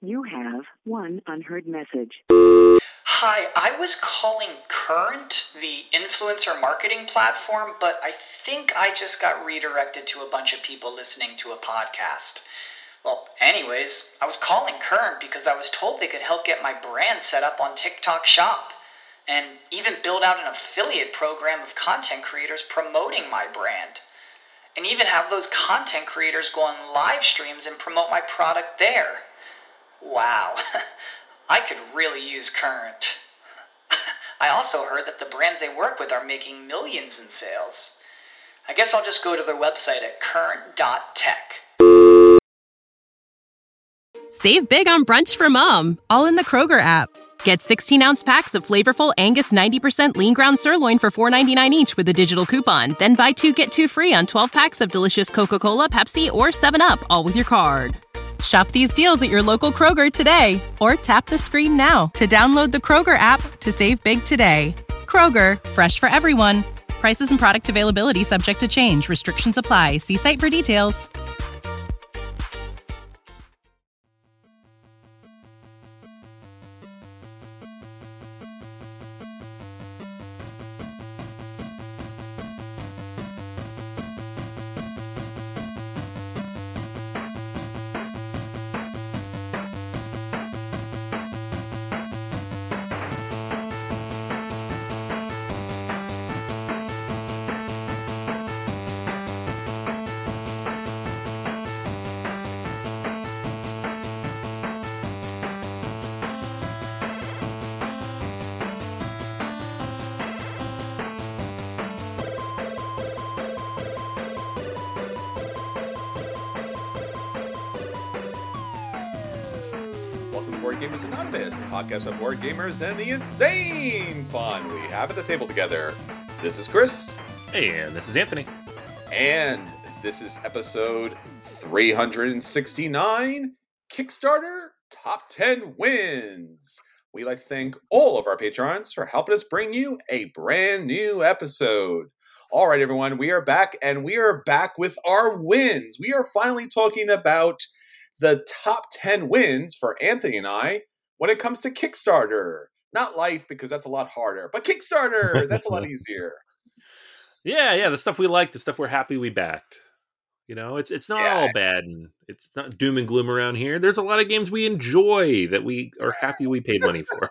You have one unheard message. Hi, I was calling Current, the influencer marketing platform, but I think I just got redirected to a bunch of people listening to a podcast. Well, anyways, I was calling Current because I was told they could help get my brand set up on TikTok Shop, and even build out an affiliate program of content creators promoting my brand, and even have those content creators go on live streams and promote my product there. Wow, I could really use Current. I also heard that the brands they work with are making millions in sales. I guess I'll just go to their website at current.tech. Save big on brunch for mom, all in the Kroger app. Get 16-ounce packs of flavorful Angus 90% lean ground sirloin for $4.99 each with a digital coupon. Then buy 2, get 2 free on 12 packs of delicious Coca-Cola, Pepsi, or 7-Up, all with your card. Shop these deals at your local Kroger today, or tap the screen now to download the Kroger app to save big today. Kroger, fresh for everyone. Prices and product availability subject to change. Restrictions apply. See site for details. Board Gamers Anonymous, the podcast of board gamers and the insane fun we have at the table together. This is Chris. And this is Anthony. And this is episode 369, Kickstarter Top 10 Wins. We'd like to thank all of our patrons for helping us bring you a brand new episode. All right, everyone, we are back, and we are back with our wins. We are finally talking about the top 10 wins for Anthony and I when it comes to Kickstarter. Not life, because that's a lot harder, but Kickstarter, that's a lot easier. Yeah, the stuff we like, the stuff we're happy we backed. You know, it's not all bad, and it's not doom and gloom around here. There's a lot of games we enjoy that we are happy we paid money for.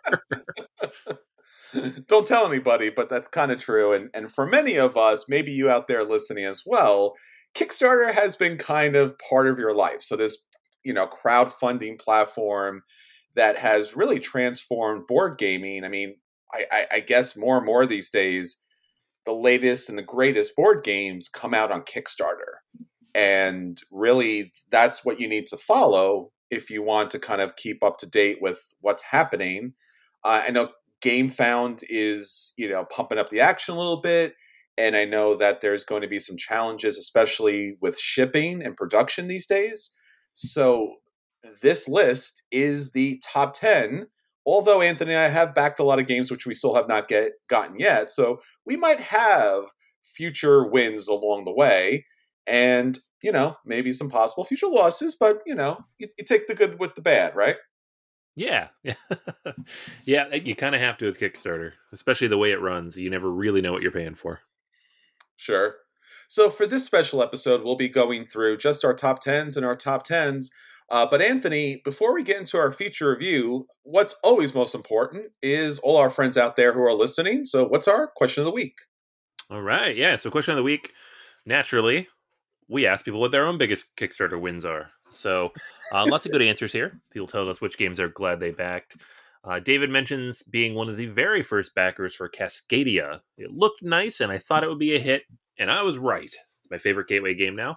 Don't tell anybody, but that's kind of true. And for many of us, maybe you out there listening as well, Kickstarter has been kind of part of your life. So this crowdfunding platform that has really transformed board gaming. I mean, I guess more and more these days, the latest and the greatest board games come out on Kickstarter. And really, that's what you need to follow if you want to kind of keep up to date with what's happening. I know GameFound is, pumping up the action a little bit. And I know that there's going to be some challenges, especially with shipping and production these days. So this list is the top 10, although Anthony and I have backed a lot of games which we still have not gotten yet. So we might have future wins along the way and, maybe some possible future losses, but, you take the good with the bad, right? Yeah. Yeah, you kind of have to with Kickstarter, especially the way it runs. You never really know what you're paying for. Sure. So for this special episode, we'll be going through just our top 10s and our top 10s. But Anthony, before we get into our feature review, what's always most important is all our friends out there who are listening. So what's our question of the week? All right. Yeah. So question of the week, naturally, we ask people what their own biggest Kickstarter wins are. So lots of good answers here. People telling us which games they're glad they backed. David mentions being one of the very first backers for Cascadia. It looked nice, and I thought it would be a hit, and I was right. It's my favorite gateway game now.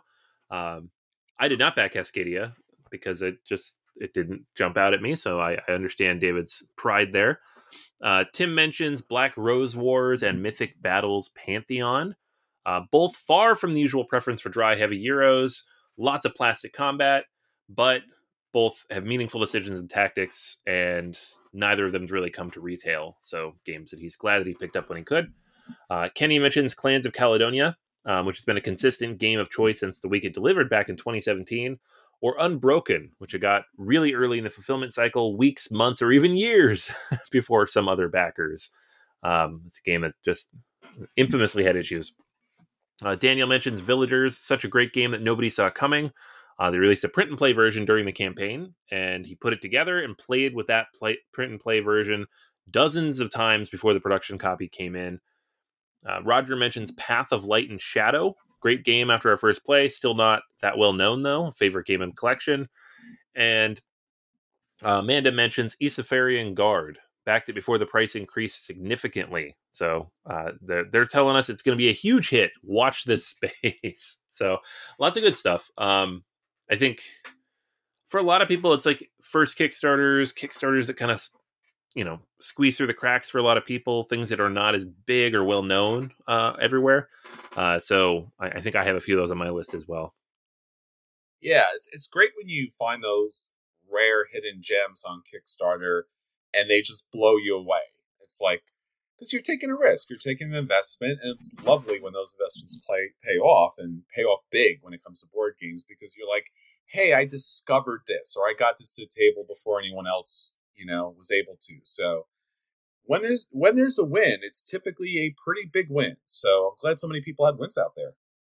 I did not back Cascadia because it didn't jump out at me, so I understand David's pride there. Tim mentions Black Rose Wars and Mythic Battles Pantheon. Both far from the usual preference for dry, heavy Euros. Lots of plastic combat, but both have meaningful decisions and tactics, and neither of them's really come to retail. So games that he's glad that he picked up when he could. Kenny mentions Clans of Caledonia, which has been a consistent game of choice since the week it delivered back in 2017. or Unbroken, which it got really early in the fulfillment cycle, weeks, months, or even years before some other backers. It's a game that just infamously had issues. Daniel mentions Villagers, such a great game that nobody saw coming. They released a print and play version during the campaign, and he put it together and played with that print and play version dozens of times before the production copy came in. Roger mentions Path of Light and Shadow. Great game after our first play. Still not that well known, though. Favorite game in the collection. And Amanda mentions Isafarian Guard. Backed it before the price increased significantly. So they're telling us it's going to be a huge hit. Watch this space. So lots of good stuff. I think for a lot of people, it's like first Kickstarters that kind of, squeeze through the cracks for a lot of people, things that are not as big or well known everywhere. So I think I have a few of those on my list as well. Yeah, it's great when you find those rare hidden gems on Kickstarter and they just blow you away. It's like, because you're taking a risk, you're taking an investment, and it's lovely when those investments pay off, and pay off big when it comes to board games, because you're like, hey, I discovered this, or I got this to the table before anyone else, was able to. So when there's a win, it's typically a pretty big win. So I'm glad so many people had wins out there.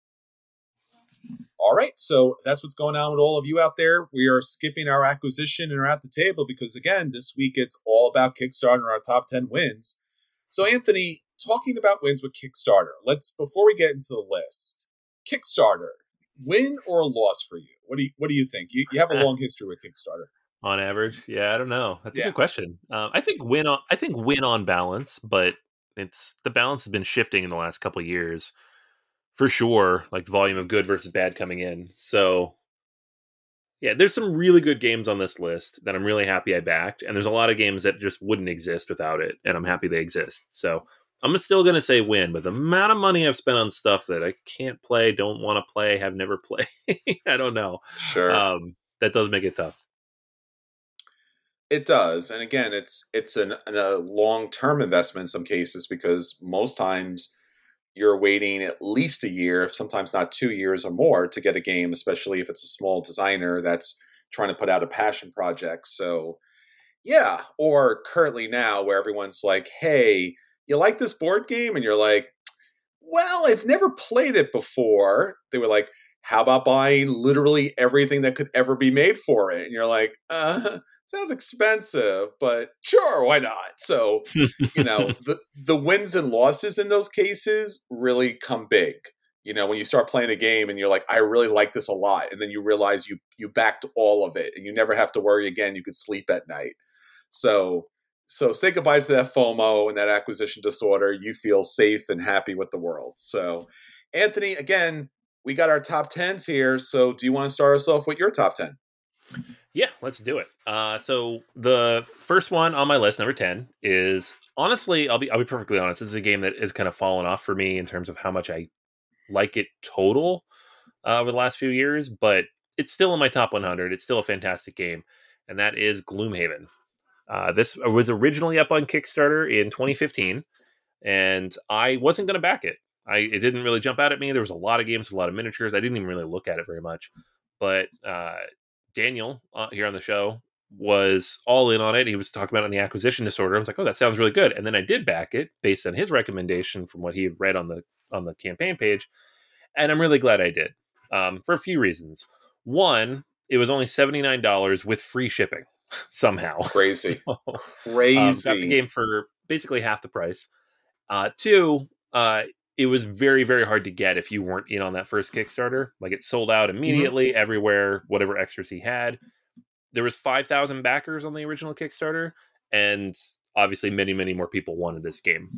All right, so that's what's going on with all of you out there. We are skipping our acquisition and are at the table because, again, this week it's all about Kickstarter and our top 10 wins. So, Anthony, talking about wins with Kickstarter, before we get into the list, Kickstarter, win or loss for you? What do you think? You have a long history with Kickstarter. On average, yeah, I don't know. That's a good question. I think win on balance, but the balance has been shifting in the last couple of years. For sure, like the volume of good versus bad coming in. So, yeah, there's some really good games on this list that I'm really happy I backed. And there's a lot of games that just wouldn't exist without it. And I'm happy they exist. So I'm still going to say win. But the amount of money I've spent on stuff that I can't play, don't want to play, have never played, I don't know. Sure. That does make it tough. It does. And again, it's a long-term investment in some cases, because most times you're waiting at least a year, if sometimes not 2 years or more, to get a game, especially if it's a small designer that's trying to put out a passion project. So, yeah. Or currently now where everyone's like, hey, you like this board game? And you're like, well, I've never played it before. They were like, how about buying literally everything that could ever be made for it? And you're like, sounds expensive, but sure, why not? So, the wins and losses in those cases really come big. When you start playing a game and you're like, I really like this a lot. And then you realize you backed all of it and you never have to worry again. You could sleep at night. So say goodbye to that FOMO and that acquisition disorder. You feel safe and happy with the world. So, Anthony, again, we got our top 10s here. So do you want to start us off with your top 10? Yeah, let's do it. So the first one on my list, number 10, is, honestly, I'll be perfectly honest, this is a game that has kind of fallen off for me in terms of how much I like it total over the last few years, but it's still in my top 100. It's still a fantastic game, and that is Gloomhaven. This was originally up on Kickstarter in 2015, and I wasn't going to back it. It didn't really jump out at me. There was a lot of games with a lot of miniatures. I didn't even really look at it very much. But Daniel here on the show was all in on it. He was talking about it in the acquisition disorder. I was like, oh, that sounds really good. And then I did back it based on his recommendation from what he had read on the campaign page. And I'm really glad I did for a few reasons. One, it was only $79 with free shipping somehow. Crazy. Got the game for basically half the price. Two, it was very, very hard to get if you weren't in on that first Kickstarter. Like, it sold out immediately everywhere, whatever extras he had. There was 5,000 backers on the original Kickstarter, and obviously many, many more people wanted this game.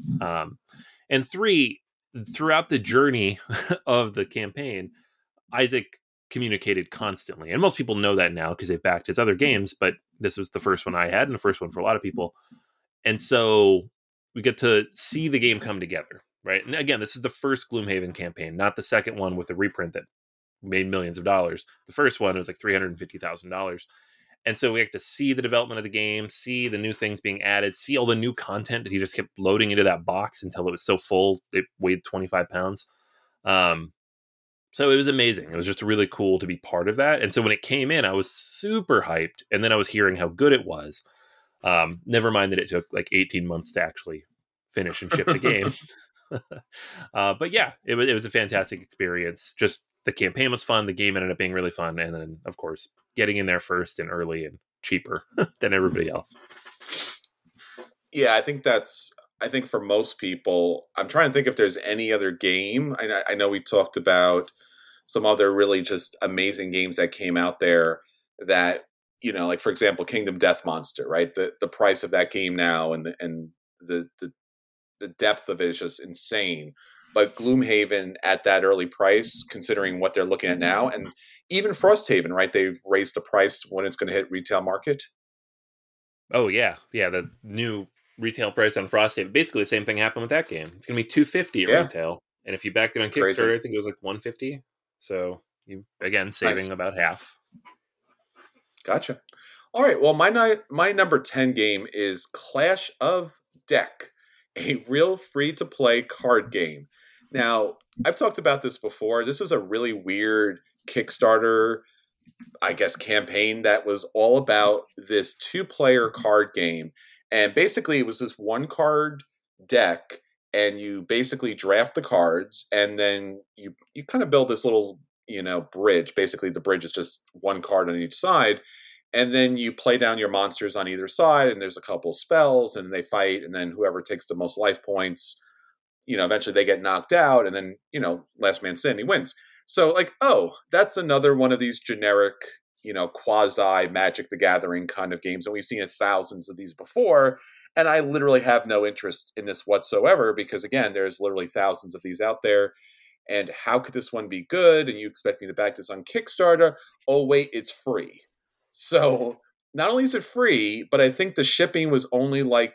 And three, throughout the journey of the campaign, Isaac communicated constantly. And most people know that now because they've backed his other games, but this was the first one I had and the first one for a lot of people. And so we get to see the game come together. Right. And again, this is the first Gloomhaven campaign, not the second one with the reprint that made millions of dollars. The first one was like $350,000. And so we get to see the development of the game, see the new things being added, see all the new content that he just kept loading into that box until it was so full it weighed 25 pounds. So it was amazing. It was just really cool to be part of that. And so when it came in, I was super hyped. And then I was hearing how good it was. Never mind that it took like 18 months to actually finish and ship the game. But yeah, it was a fantastic experience. Just the campaign was fun. The game ended up being really fun. And then, of course, getting in there first and early and cheaper than everybody else. Yeah, I think for most people, I'm trying to think if there's any other game. I know we talked about some other really just amazing games that came out there that, like for example, Kingdom Death Monster, right? The price of that game now and the depth of it is just insane. But Gloomhaven at that early price, considering what they're looking at now, and even Frosthaven, right? They've raised the price when it's going to hit retail market. Oh yeah, the new retail price on Frosthaven. Basically, the same thing happened with that game. It's going to be $250 at retail, and if you backed it on Kickstarter, Crazy. I think it was like $150. So you again saving about half. Gotcha. All right. Well, my number 10 game is Clash of Deck, a real free-to-play card game. Now, I've talked about this before. This was a really weird Kickstarter, I guess, campaign that was all about this 2-player card game. And basically, it was this 1-card deck, and you basically draft the cards, and then you kind of build this little, bridge. Basically, the bridge is just 1 card on each side. And then you play down your monsters on either side, and there's a couple spells, and they fight, and then whoever takes the most life points, eventually they get knocked out, and then, last man standing wins. So, that's another one of these generic, quasi Magic the Gathering kind of games, and we've seen thousands of these before, and I literally have no interest in this whatsoever, because, again, there's literally thousands of these out there, and how could this one be good, and you expect me to back this on Kickstarter? Oh, wait, it's free. So not only is it free, but I think the shipping was only like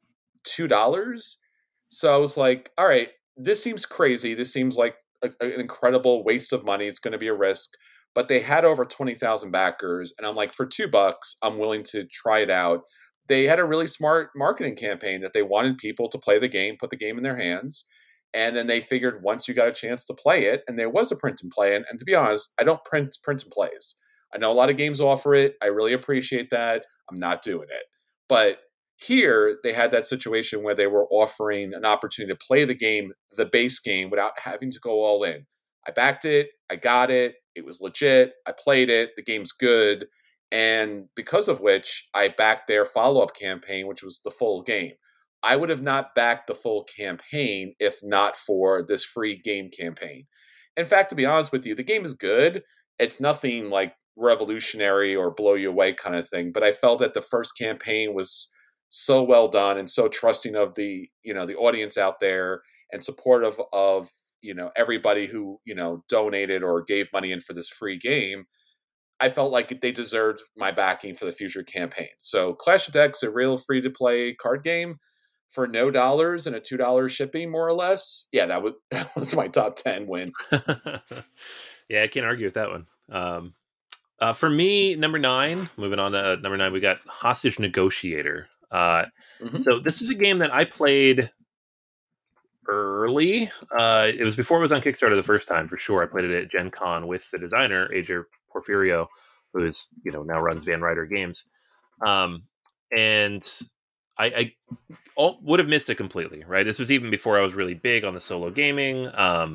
$2. So I was like, all right, this seems crazy. This seems like an incredible waste of money. It's going to be a risk. But they had over 20,000 backers. And I'm like, for $2, I'm willing to try it out. They had a really smart marketing campaign that they wanted people to play the game, put the game in their hands. And then they figured once you got a chance to play it, and there was a print and play. And to be honest, I don't print and plays. I know a lot of games offer it. I really appreciate that. I'm not doing it. But here, they had that situation where they were offering an opportunity to play the game, the base game, without having to go all in. I backed it. I got it. It was legit. I played it. The game's good. And because of which, I backed their follow-up campaign, which was the full game. I would have not backed the full campaign if not for this free game campaign. In fact, to be honest with you, the game is good. It's nothing like revolutionary or blow you away kind of thing, but I felt that the first campaign was so well done and so trusting of the the audience out there and supportive of everybody who donated or gave money in for this free game. I felt like they deserved my backing for the future campaigns. So Clash of Decks, a real free to play card game for no dollars and a $2 shipping, more or less. Yeah, that was my top 10 win. Yeah, I can't argue with that one. For me, number 9, moving on to number 9, we got Hostage Negotiator. So this is a game that I played early. It was before it was on Kickstarter the first time, for sure. I played it at Gen Con with the designer, AJ Porfirio, who is, now runs Van Ryder Games. And I would have missed it completely, right? This was even before I was really big on the solo gaming.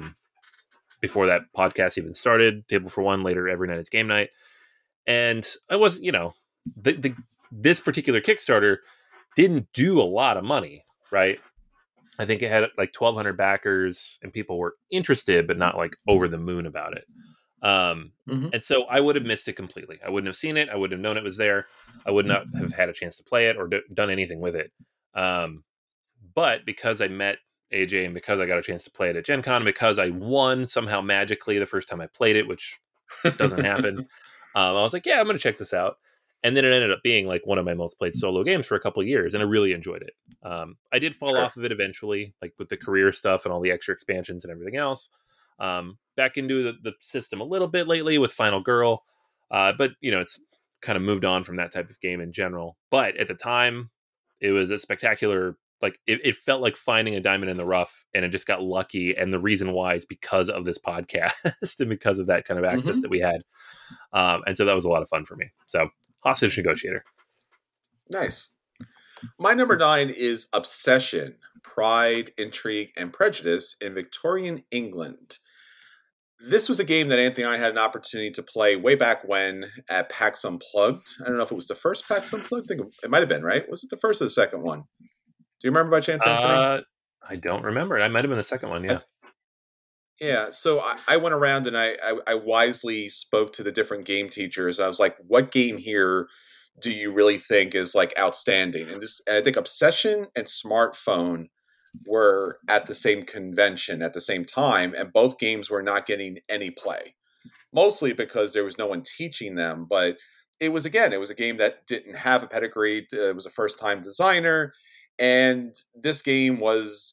Before that podcast even started, Table for One, later Every Night It's Game Night. And I was, this particular Kickstarter didn't do a lot of money, right? I think it had like 1,200 backers and people were interested, but not like over the moon about it. And so I would have missed it completely. I wouldn't have seen it. I wouldn't have known it was there. I would not have had a chance to play it or done anything with it. But because I met AJ and because I got a chance to play it at Gen Con, because I won somehow magically the first time I played it, which doesn't happen, I was like, yeah, I'm going to check this out. And then it ended up being like one of my most played solo games for a couple of years, and I really enjoyed it. I did fall off of it eventually, like with the career stuff and all the extra expansions and everything else. Back into the system a little bit lately with Final Girl, but it's kind of moved on from that type of game in general. But at the time, it was a spectacular like it felt like finding a diamond in the rough, and it just got lucky. And the reason why is because of this podcast and because of that kind of access that we had. And so that was a lot of fun for me. So Hostage Negotiator. Nice. My number 9 is Obsession, Pride, Intrigue, and Prejudice in Victorian England. This was a game that Anthony and I had an opportunity to play way back when at PAX Unplugged. I don't know if it was the first PAX Unplugged. I think it might have been, right? Was it the first or the second one? Do you remember by chance, Anthony? I don't remember. I might have been the second one, yeah. Yeah, so I went around and I wisely spoke to the different game teachers. I was like, what game here do you really think is like outstanding? And I think Obsession and Smartphone were at the same convention at the same time, and both games were not getting any play, mostly because there was no one teaching them. But it was a game that didn't have a pedigree. It was a first-time designer, and this game was,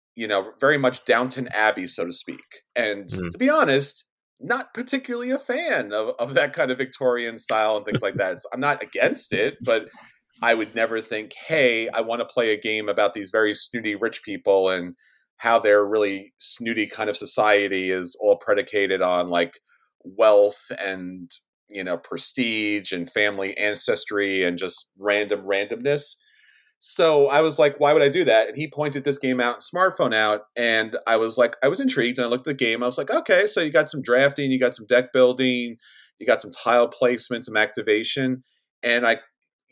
very much Downton Abbey, so to speak. And to be honest, not particularly a fan of that kind of Victorian style and things like that. So I'm not against it, but I would never think, hey, I want to play a game about these very snooty rich people and how their really snooty kind of society is all predicated on like wealth and, prestige and family ancestry and just randomness. So I was like, why would I do that? And he pointed this game out and Smartphone out. And I was like, I was intrigued. And I looked at the game. I was like, okay, so you got some drafting, you got some deck building, you got some tile placement, some activation. And I,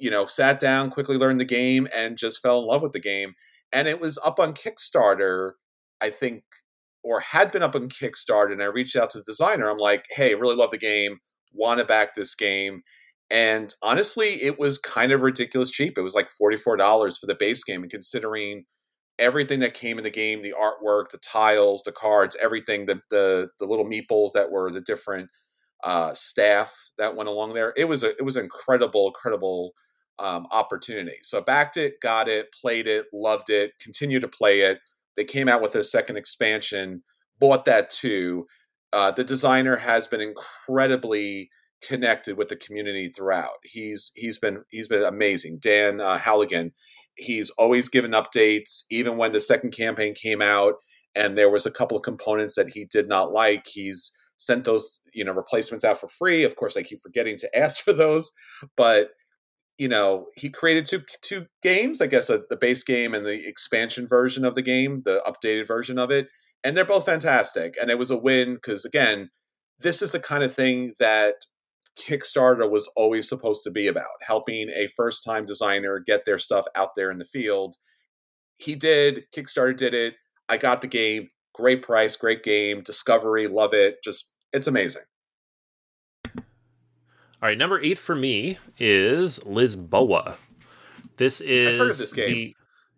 sat down, quickly learned the game and just fell in love with the game. And it was up on Kickstarter, I think, or had been up on Kickstarter. And I reached out to the designer. I'm like, hey, really love the game. Want to back this game. And honestly, it was kind of ridiculous cheap. It was like $44 for the base game. And considering everything that came in the game, the artwork, the tiles, the cards, everything, the little meeples that were the different staff that went along there, it was an incredible opportunity. So I backed it, got it, played it, loved it, continued to play it. They came out with a second expansion, bought that too. The designer has been incredibly connected with the community throughout. He's been amazing. Dan Halligan, he's always given updates, even when the second campaign came out and there was a couple of components that he did not like. He's sent those replacements out for free. Of course, I keep forgetting to ask for those, but he created two games, I guess, the base game and the expansion version of the game, the updated version of it, and they're both fantastic. And it was a win because, again, this is the kind of thing that Kickstarter was always supposed to be about, helping a first-time designer get their stuff out there in the field. He did. Kickstarter did it. I got the game. Great price, great game. Discovery, love it. Just, it's amazing. All right, number 8 for me is Lisboa. This is I've heard of this game.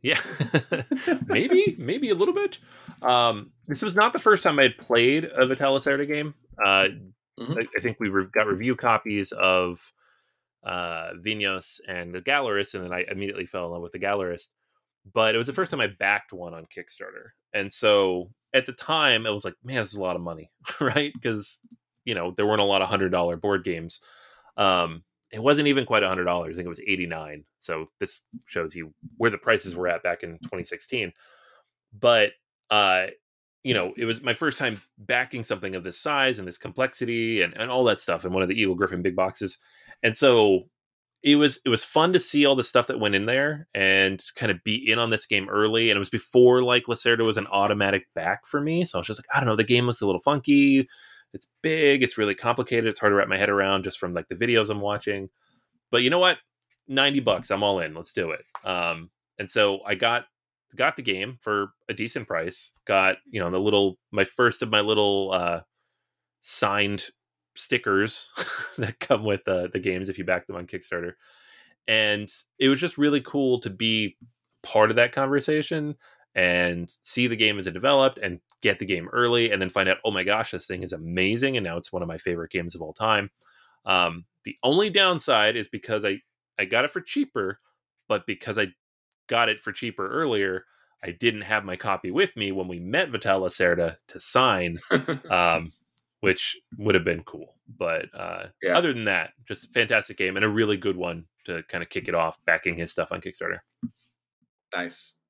maybe a little bit. This was not the first time I had played a Vital Lacerda game. I think we got review copies of Vinhos and the Gallerist, and then I immediately fell in love with the Gallerist. But it was the first time I backed one on Kickstarter. And so at the time, it was like, man, this is a lot of money, right? Because, there weren't a lot of $100 board games. It wasn't even quite $100. I think it was $89. So this shows you where the prices were at back in 2016. But, it was my first time backing something of this size and this complexity and all that stuff in one of the Eagle Griffin big boxes. And so it was fun to see all the stuff that went in there and kind of be in on this game early. And it was before like Lacerda was an automatic back for me. So I was just like, I don't know, the game looks a little funky. It's big. It's really complicated. It's hard to wrap my head around just from like the videos I'm watching. But you know what? $90. I'm all in. Let's do it. And so I got the game for a decent price. Got, my first of my little signed stickers that come with the games if you back them on Kickstarter. And it was just really cool to be part of that conversation and see the game as it developed and get the game early and then find out, oh my gosh, this thing is amazing. And now it's one of my favorite games of all time. The only downside is because I got it for cheaper, but because I got it for cheaper earlier, I didn't have my copy with me when we met Vital Lacerda to sign, which would have been cool. But other than that, just a fantastic game and a really good one to kind of kick it off, backing his stuff on Kickstarter. Nice.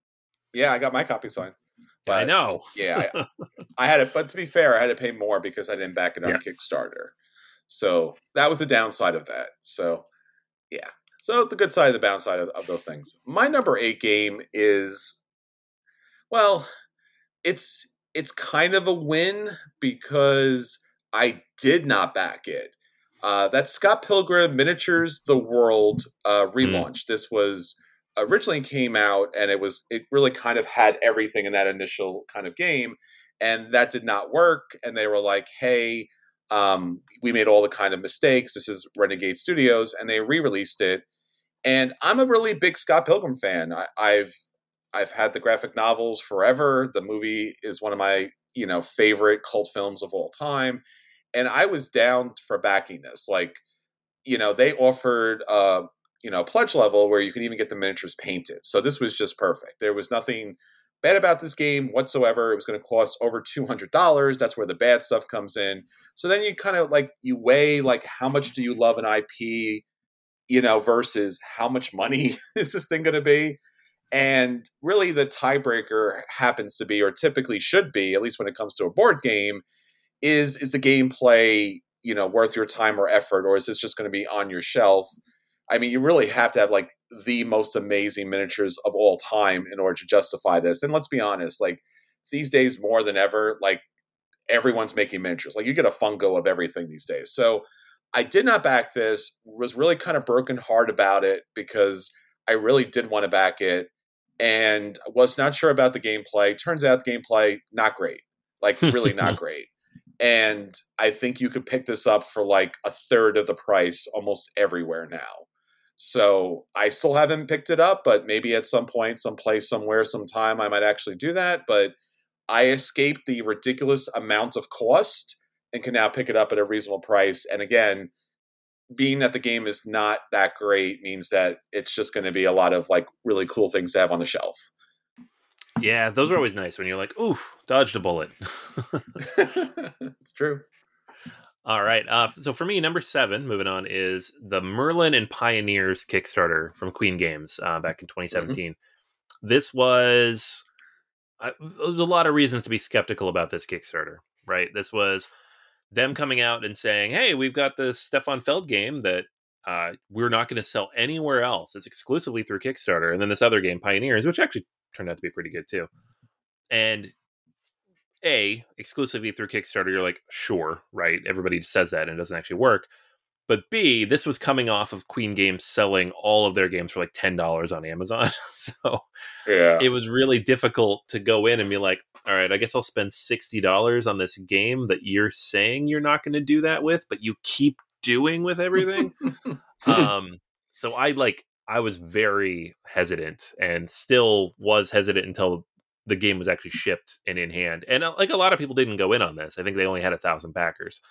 Yeah, I got my copy signed. But I know. Yeah, I had it, but to be fair, I had to pay more because I didn't back it on Kickstarter. So that was the downside of that. So yeah. So the good side and the downside of those things. My number 8 game is, well, it's kind of a win because I did not back it. That's Scott Pilgrim Miniatures: The World relaunch. This was originally came out, and it really kind of had everything in that initial kind of game, and that did not work. And they were like, "Hey, we made all the kind of mistakes. This is Renegade Studios," and they re-released it. And I'm a really big Scott Pilgrim fan. I've had the graphic novels forever. The movie is one of my favorite cult films of all time, and I was down for backing this. Like, they offered pledge level where you can even get the miniatures painted. So this was just perfect. There was nothing bad about this game whatsoever. It was going to cost over $200. That's where the bad stuff comes in. So then you kind of you weigh how much do you love an IP, versus how much money is this thing going to be? And really the tiebreaker happens to be, or typically should be, at least when it comes to a board game, is the gameplay, worth your time or effort, or is this just going to be on your shelf? I mean, you really have to have the most amazing miniatures of all time in order to justify this. And let's be honest, these days more than ever, everyone's making miniatures. You get a fungo of everything these days. So I did not back this, was really kind of broken heart about it because I really did want to back it and was not sure about the gameplay. Turns out the gameplay, not great, really not great. And I think you could pick this up for a third of the price almost everywhere now. So I still haven't picked it up, but maybe at some point, someplace, somewhere, sometime, I might actually do that. But I escaped the ridiculous amount of cost and can now pick it up at a reasonable price. And again, being that the game is not that great means that it's just going to be a lot of really cool things to have on the shelf. Yeah, those are always nice when you're like, ooh, dodged a bullet. It's true. All right. So for me, number 7, moving on, is the Merlin and Pioneers Kickstarter from Queen Games back in 2017. Mm-hmm. This was there's a lot of reasons to be skeptical about this Kickstarter, right? This was them coming out and saying, hey, we've got this Stefan Feld game that we're not going to sell anywhere else. It's exclusively through Kickstarter. And then this other game, Pioneers, which actually turned out to be pretty good too. And exclusively through Kickstarter, you're like, sure, right? Everybody says that and it doesn't actually work. But B, this was coming off of Queen Games selling all of their games for $10 on Amazon. So yeah, it was really difficult to go in and be like, all right, I guess I'll spend $60 on this game that you're saying you're not going to do that with, but you keep doing with everything. So I was very hesitant and still was hesitant until the game was actually shipped and in hand. And a lot of people didn't go in on this. I think they only had 1,000 backers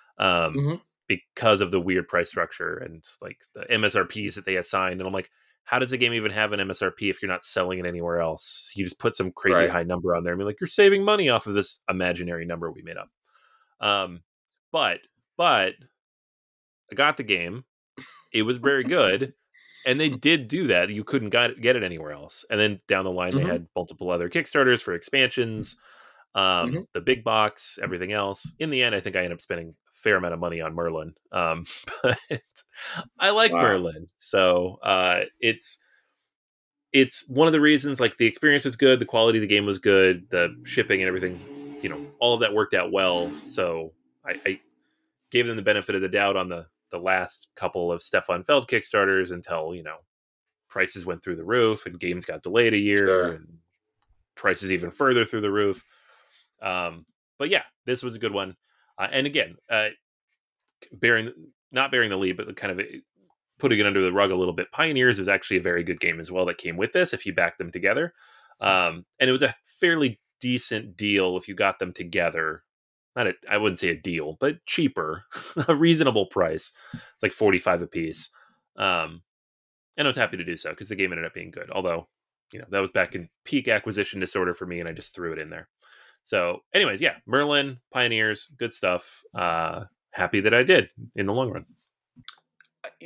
because of the weird price structure and the MSRPs that they assigned. And I'm like, how does a game even have an MSRP if you're not selling it anywhere else? You just put some crazy high number on there and be like, you're saving money off of this imaginary number we made up. But I got the game. It was very good. And they did do that. You couldn't get it anywhere else. And then down the line, they had multiple other Kickstarters for expansions, the big box, everything else. In the end, I think I ended up spending a fair amount of money on Merlin. But I like Merlin. So it's one of the reasons, the experience was good. The quality of the game was good. The shipping and everything, all of that worked out well. So I gave them the benefit of the doubt on the last couple of Stefan Feld Kickstarters until, prices went through the roof and games got delayed a year and prices even further through the roof. But yeah, this was a good one. And again, not bearing the lead, but kind of putting it under the rug a little bit. Pioneers was actually a very good game as well that came with this if you backed them together. And it was a fairly decent deal if you got them together. I wouldn't say a deal, but cheaper, a reasonable price. It's $45 a piece. And I was happy to do so because the game ended up being good. Although, that was back in peak acquisition disorder for me and I just threw it in there. So anyways, yeah, Merlin, Pioneers, good stuff. Happy that I did in the long run.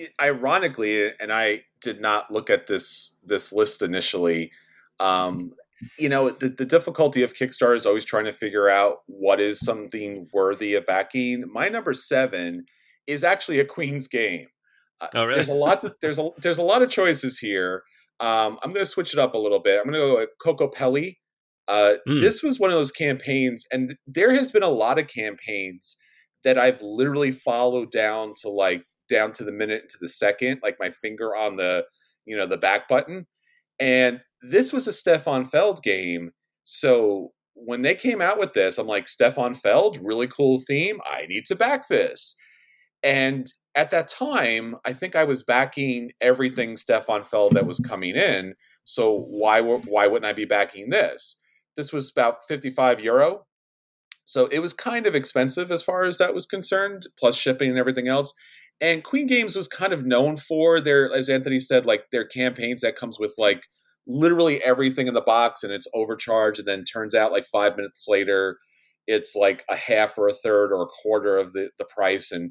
Ironically, and I did not look at this list initially, the difficulty of Kickstarter is always trying to figure out what is something worthy of backing. My number 7 is actually a Queen's Game. Oh, really? There's a lot of choices here. I'm going to switch it up a little bit. I'm going to go with Kokopelli. This was one of those campaigns, and there has been a lot of campaigns that I've literally followed down to the minute to the second, like my finger on the back button. And this was a Stefan Feld game. So when they came out with this, I'm like, Stefan Feld, really cool theme. I need to back this. And at that time, I think I was backing everything Stefan Feld that was coming in. So why wouldn't I be backing this? This was about €55. So it was kind of expensive as far as that was concerned, plus shipping and everything else. And Queen Games was kind of known for their, as Anthony said, like their campaigns that comes with like literally everything in the box and it's overcharged. And then turns out like 5 minutes later, it's like a half or a third or a quarter of the price. And,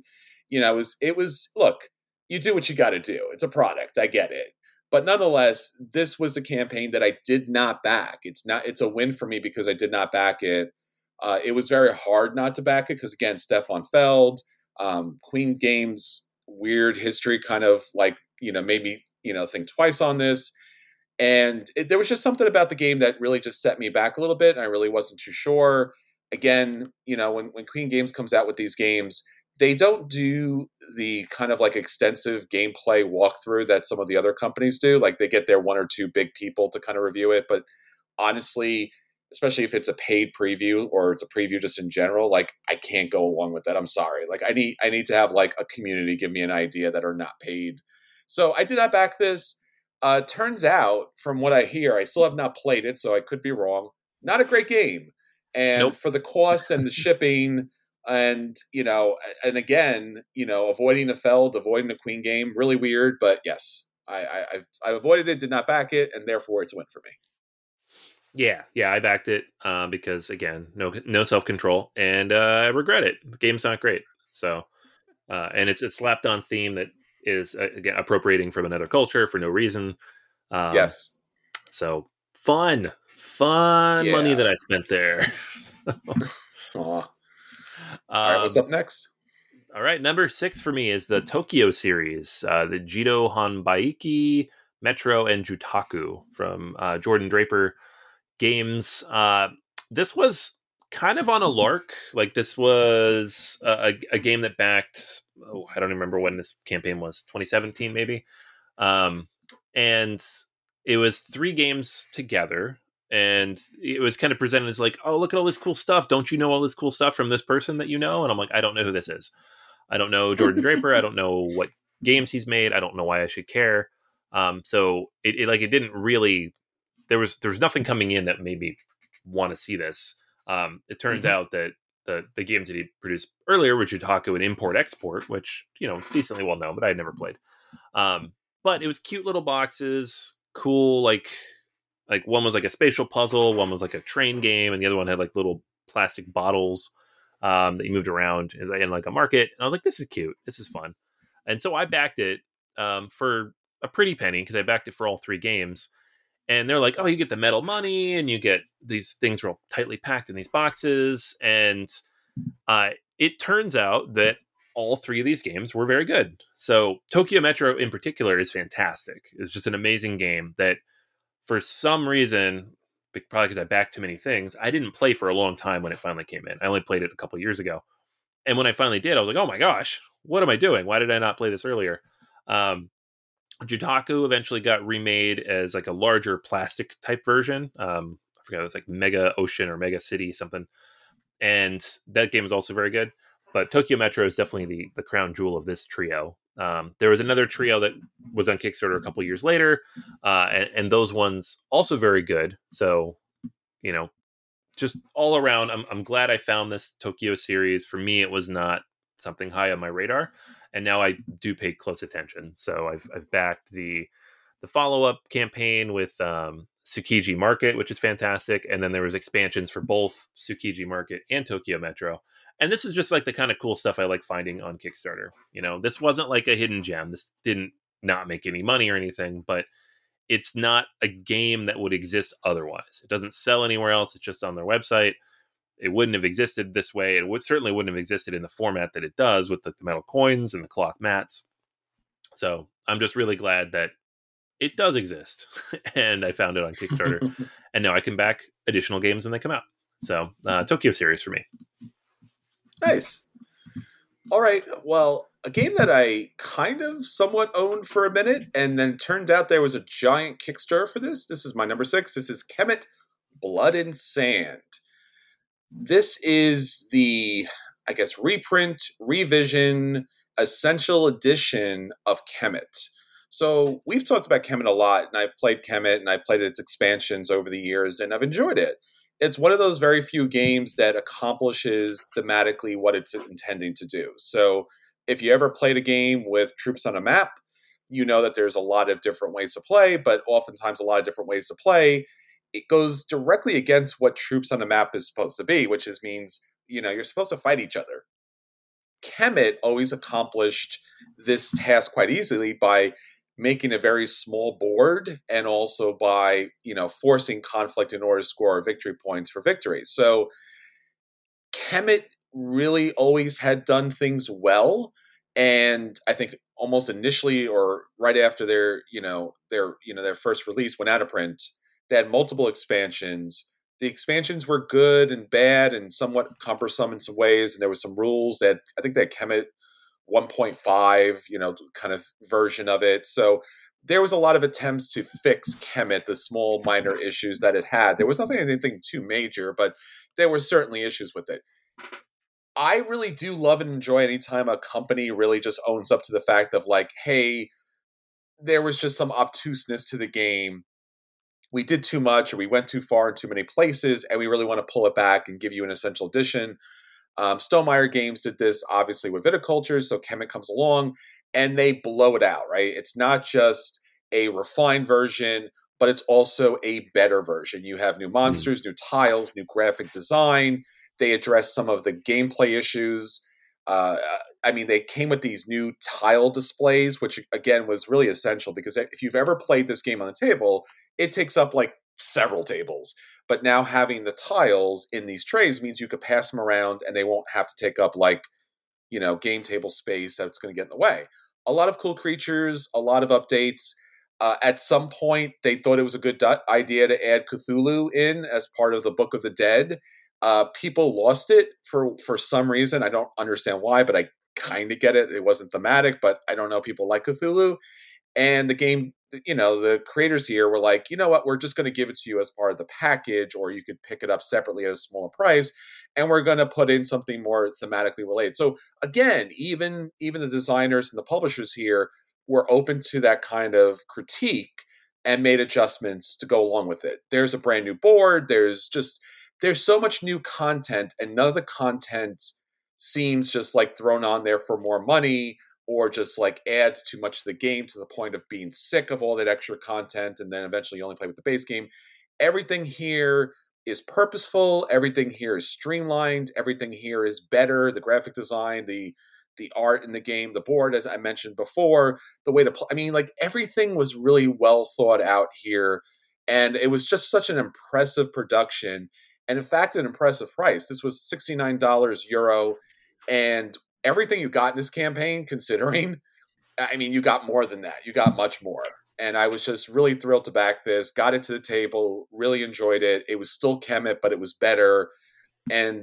it was, look, you do what you got to do. It's a product. I get it. But nonetheless, this was a campaign that I did not back. It's a win for me because I did not back it. It was very hard not to back it because, again, Stefan Feld, Queen Games, weird history kind of like, made me, think twice on this. And there was just something about the game that really just set me back a little bit. And I really wasn't too sure. Again, when Queen Games comes out with these games, they don't do the kind of like extensive gameplay walkthrough that some of the other companies do. Like they get their one or two big people to kind of review it. But honestly, especially if it's a paid preview or it's a preview just in general, like I can't go along with that. I'm sorry. Like I need to have like a community give me an idea that are not paid. So I did not back this. Turns out from what I hear, I still have not played it, so I could be wrong. Not a great game. And Nope. For the cost and the shipping and, and again, avoiding the Feld, avoiding the Queen Game, really weird, but yes, I avoided it, did not back it. And therefore it's a win for me. Yeah, I backed it because again, no self-control, and I regret it. The game's not great, so and it's slapped on theme that is again appropriating from another culture for no reason. Yes. So fun money that I spent there. Aw. All right, what's up next? All right, number 6 for me is the Tokyo series, the Jito Hanbaiki, Metro, and Jutaku from Jordan Draper Games. This was kind of on a lark. Like this was a game that backed, I don't remember when this campaign was, 2017 maybe. And it was 3 games together. And it was kind of presented as like, oh, look at all this cool stuff. Don't you know all this cool stuff from this person that you know? And I'm like, I don't know who this is. I don't know Jordan Draper. I don't know what games he's made. I don't know why I should care. So it didn't really, there was nothing coming in that made me want to see this. It turns out that the games that he produced earlier were Jutaku and Import Export, which, decently well known, but I had never played. But it was cute little boxes, cool, like one was like a spatial puzzle, one was like a train game, and the other one had like little plastic bottles that you moved around in like a market. And I was like, this is cute. This is fun. And so I backed it for a pretty penny because I backed it for all 3 games. And they're like, oh, you get the metal money and you get these things real tightly packed in these boxes. And it turns out that all 3 of these games were very good. So Tokyo Metro in particular is fantastic. It's just an amazing game that for some reason, probably because I backed too many things, I didn't play for a long time when it finally came in. I only played it a couple years ago. And when I finally did, I was like, oh my gosh, what am I doing? Why did I not play this earlier? Jutaku eventually got remade as like a larger plastic type version. I forgot, it's like Mega Ocean or Mega City something. And that game is also very good. But Tokyo Metro is definitely the crown jewel of this trio. There was another trio that was on Kickstarter a couple years later, and those ones also very good. So, just all around, I'm glad I found this Tokyo series. For me, it was not something high on my radar, and now I do pay close attention. So I've backed the follow-up campaign with Tsukiji Market, which is fantastic, and then there was expansions for both Tsukiji Market and Tokyo Metro. And this is just like the kind of cool stuff I like finding on Kickstarter. This wasn't like a hidden gem. This didn't not make any money or anything, but it's not a game that would exist otherwise. It doesn't sell anywhere else. It's just on their website. It wouldn't have existed this way. It certainly wouldn't have existed in the format that it does with the metal coins and the cloth mats. So I'm just really glad that it does exist. And I found it on Kickstarter. And now I can back additional games when they come out. So Tokyo Series for me. Nice. All right. Well, a game that I kind of somewhat owned for a minute, and then turned out there was a giant Kickstarter for this. This is my number 6. This is Kemet Blood and Sand. This is the, I guess, reprint, revision, essential edition of Kemet. So we've talked about Kemet a lot, and I've played Kemet, and I've played its expansions over the years, and I've enjoyed it. It's one of those very few games that accomplishes thematically what it's intending to do. So if you ever played a game with troops on a map, you know that there's a lot of different ways to play, but oftentimes a lot of different ways to play. It goes directly against what troops on a map is supposed to be, which means, you're supposed to fight each other. Kemet always accomplished this task quite easily by making a very small board, and also by, forcing conflict in order to score victory points for victory. So Kemet really always had done things well. And I think almost initially, or right after their first release went out of print, they had multiple expansions. The expansions were good and bad and somewhat cumbersome in some ways. And there were some rules that I think they had Kemet 1.5, kind of version of it. So there was a lot of attempts to fix Kemet, the small minor issues that it had. There was anything too major, but there were certainly issues with it. I really do love and enjoy anytime a company really just owns up to the fact of like, hey, there was just some obtuseness to the game. We did too much, or we went too far in too many places, and we really want to pull it back and give you an essential edition. Stonemaier Games did this, obviously, with Viticulture, so Kemet comes along, and they blow it out, right? It's not just a refined version, but it's also a better version. You have new monsters, new tiles, new graphic design. They address some of the gameplay issues. They came with these new tile displays, which, again, was really essential, because if you've ever played this game on the table, it takes up, like, several tables. But now having the tiles in these trays means you could pass them around, and they won't have to take up, like, game table space that's going to get in the way. A lot of cool creatures, a lot of updates. At some point, they thought it was a good idea to add Cthulhu in as part of the Book of the Dead. People lost it for some reason. I don't understand why, but I kind of get it. It wasn't thematic, but I don't know. People like Cthulhu. And the game, the creators here were like, you know what, we're just going to give it to you as part of the package, or you could pick it up separately at a smaller price, and we're going to put in something more thematically related. So again, even the designers and the publishers here were open to that kind of critique and made adjustments to go along with it. There's a brand new board. There's so much new content, and none of the content seems just like thrown on there for more money, or just like adds too much to the game to the point of being sick of all that extra content, and then eventually you only play with the base game. Everything here is purposeful. Everything here is streamlined. Everything here is better. The graphic design, the art in the game, the board, as I mentioned before, the way to play. Everything was really well thought out here, and it was just such an impressive production. And in fact, an impressive price. This was €69 Euro, and everything you got in this campaign, considering, you got more than that. You got much more. And I was just really thrilled to back this, got it to the table, really enjoyed it. It was still Kemet, but it was better. And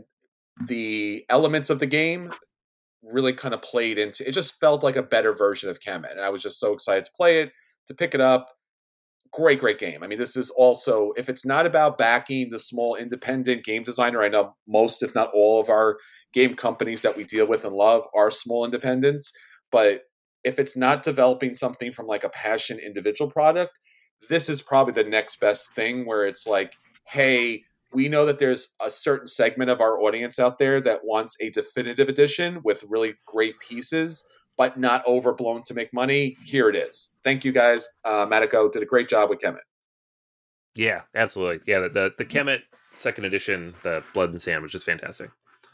the elements of the game really kind of played into it. Just felt like a better version of Kemet. And I was just so excited to play it, to pick it up. Great game. This is also, if it's not about backing the small independent game designer, I know most, if not all, of our game companies that we deal with and love are small independents, but if it's not developing something from like a passion individual product, this is probably the next best thing, where it's like, hey, we know that there's a certain segment of our audience out there that wants a definitive edition with really great pieces, but not overblown to make money. Here it is. Thank you, guys. Matico did a great job with Kemet. Yeah, absolutely. Yeah, the Kemet second edition, the Blood and Sand, was just fantastic.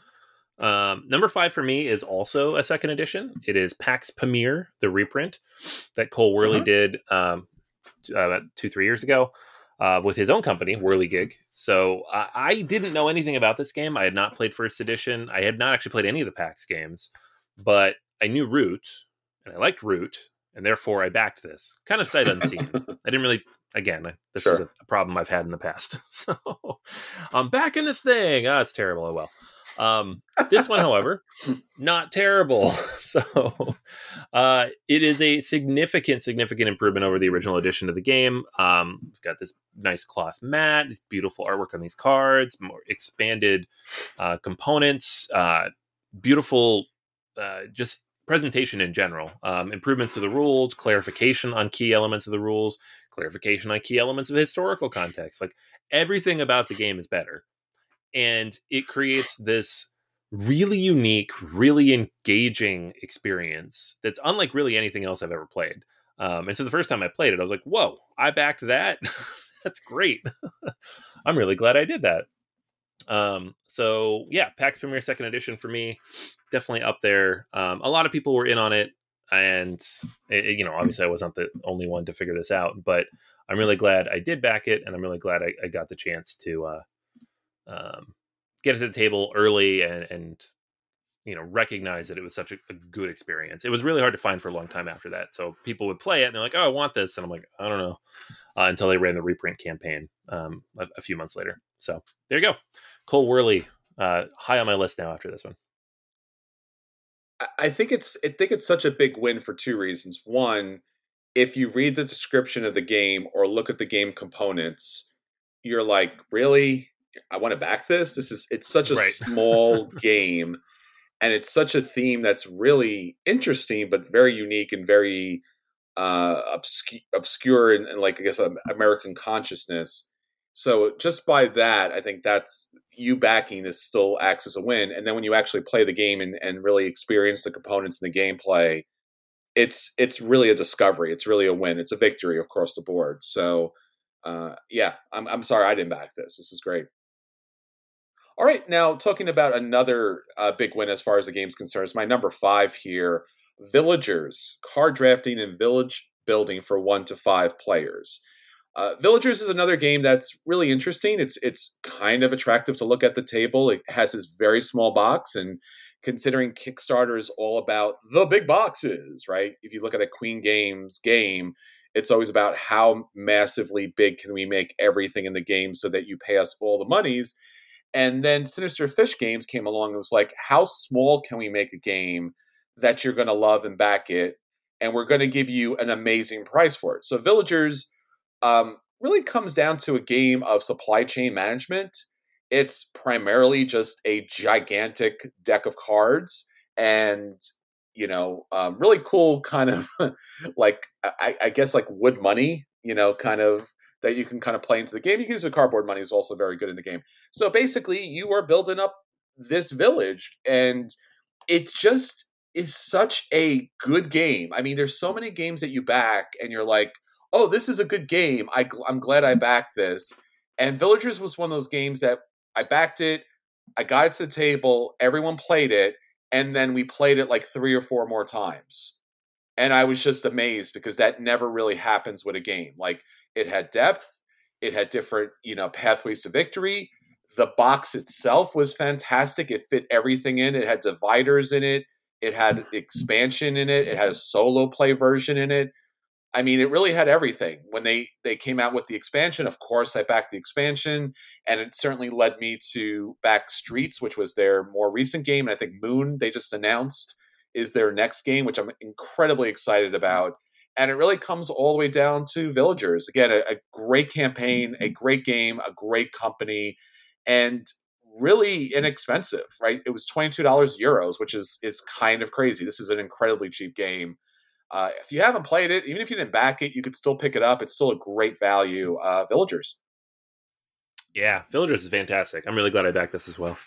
Number 5 for me is also a second edition. It is Pax Pamir, the reprint that Cole Wehrle did. about 2-3 years ago with his own company, Whirligig. So I didn't know anything about this game. I had not played First Edition. I had not actually played any of the PAX games, but I knew Root, and I liked Root, and therefore I backed this. Kind of sight unseen. I didn't really... Again, this is a problem I've had in the past. So I'm back in this thing. It's terrible. Oh, well. This one, however, not terrible. So it is a significant improvement over the original edition of the game. It's got this nice cloth mat, this beautiful artwork on these cards, more expanded components, beautiful just presentation in general, improvements to the rules, clarification on key elements of the rules, clarification on key elements of historical context. Like, everything about the game is better. And it creates this really unique, really engaging experience that's unlike really anything else I've ever played. And so the first time I played it, I was like, whoa, I backed that? That's great. I'm really glad I did that. So yeah, PAX Premier 2nd Edition for me, definitely up there. A lot of people were in on it, and obviously I wasn't the only one to figure this out, but I'm really glad I did back it, and I'm really glad I got the chance to get to the table early and recognize that it was such a good experience. It was really hard to find for a long time after that. So people would play it and they're like, oh, I want this. And I'm like, I don't know, until they ran the reprint campaign a few months later. So there you go. Cole Wehrle, high on my list now after this one. I think it's such a big win for two reasons. One, if you read the description of the game or look at the game components, you're like, really? I want to back this? It's such a small game, and it's such a theme that's really interesting, but very unique and very obscure and like, I guess, American consciousness. So just by that, I think that's you backing this still acts as a win. And then when you actually play the game and really experience the components and the gameplay, it's really a discovery. It's really a win. It's a victory across the board. So yeah, I'm sorry I didn't back this. This is great. All right, now talking about another big win as far as the game's concerned, is my number 5 here, Villagers, card drafting and village building for 1 to 5 players. Villagers is another game that's really interesting. It's kind of attractive to look at the table. It has this very small box, and considering Kickstarter is all about the big boxes, right? If you look at a Queen Games game, it's always about how massively big can we make everything in the game so that you pay us all the monies. And then Sinister Fish Games came along and was like, how small can we make a game that you're going to love and back it? And we're going to give you an amazing price for it. So Villagers really comes down to a game of supply chain management. It's primarily just a gigantic deck of cards and, really cool kind of like, I guess like wood money, kind of that you can kind of play into the game. You can use the cardboard money is also very good in the game. So basically you are building up this village, and it just is such a good game. I mean, there's so many games that you back and you're like, oh, this is a good game. I'm glad I backed this. And Villagers was one of those games that I backed it, I got it to the table, everyone played it, and then we played it like 3 or 4 more times. And I was just amazed because that never really happens with a game. Like, it had depth, it had different, pathways to victory. The box itself was fantastic. It fit everything in. It had dividers in it. It had expansion in it. It had a solo play version in it. I mean, it really had everything. When they came out with the expansion, of course, I backed the expansion, and it certainly led me to back Streets, which was their more recent game. And I think Moon, they just announced, is their next game, which I'm incredibly excited about. And it really comes all the way down to Villagers. Again, a great campaign, a great game, a great company, and really inexpensive, right? It was $22 euros, which is kind of crazy. This is an incredibly cheap game. If you haven't played it, even if you didn't back it, you could still pick it up. It's still a great value. Villagers. Yeah, Villagers is fantastic. I'm really glad I backed this as well.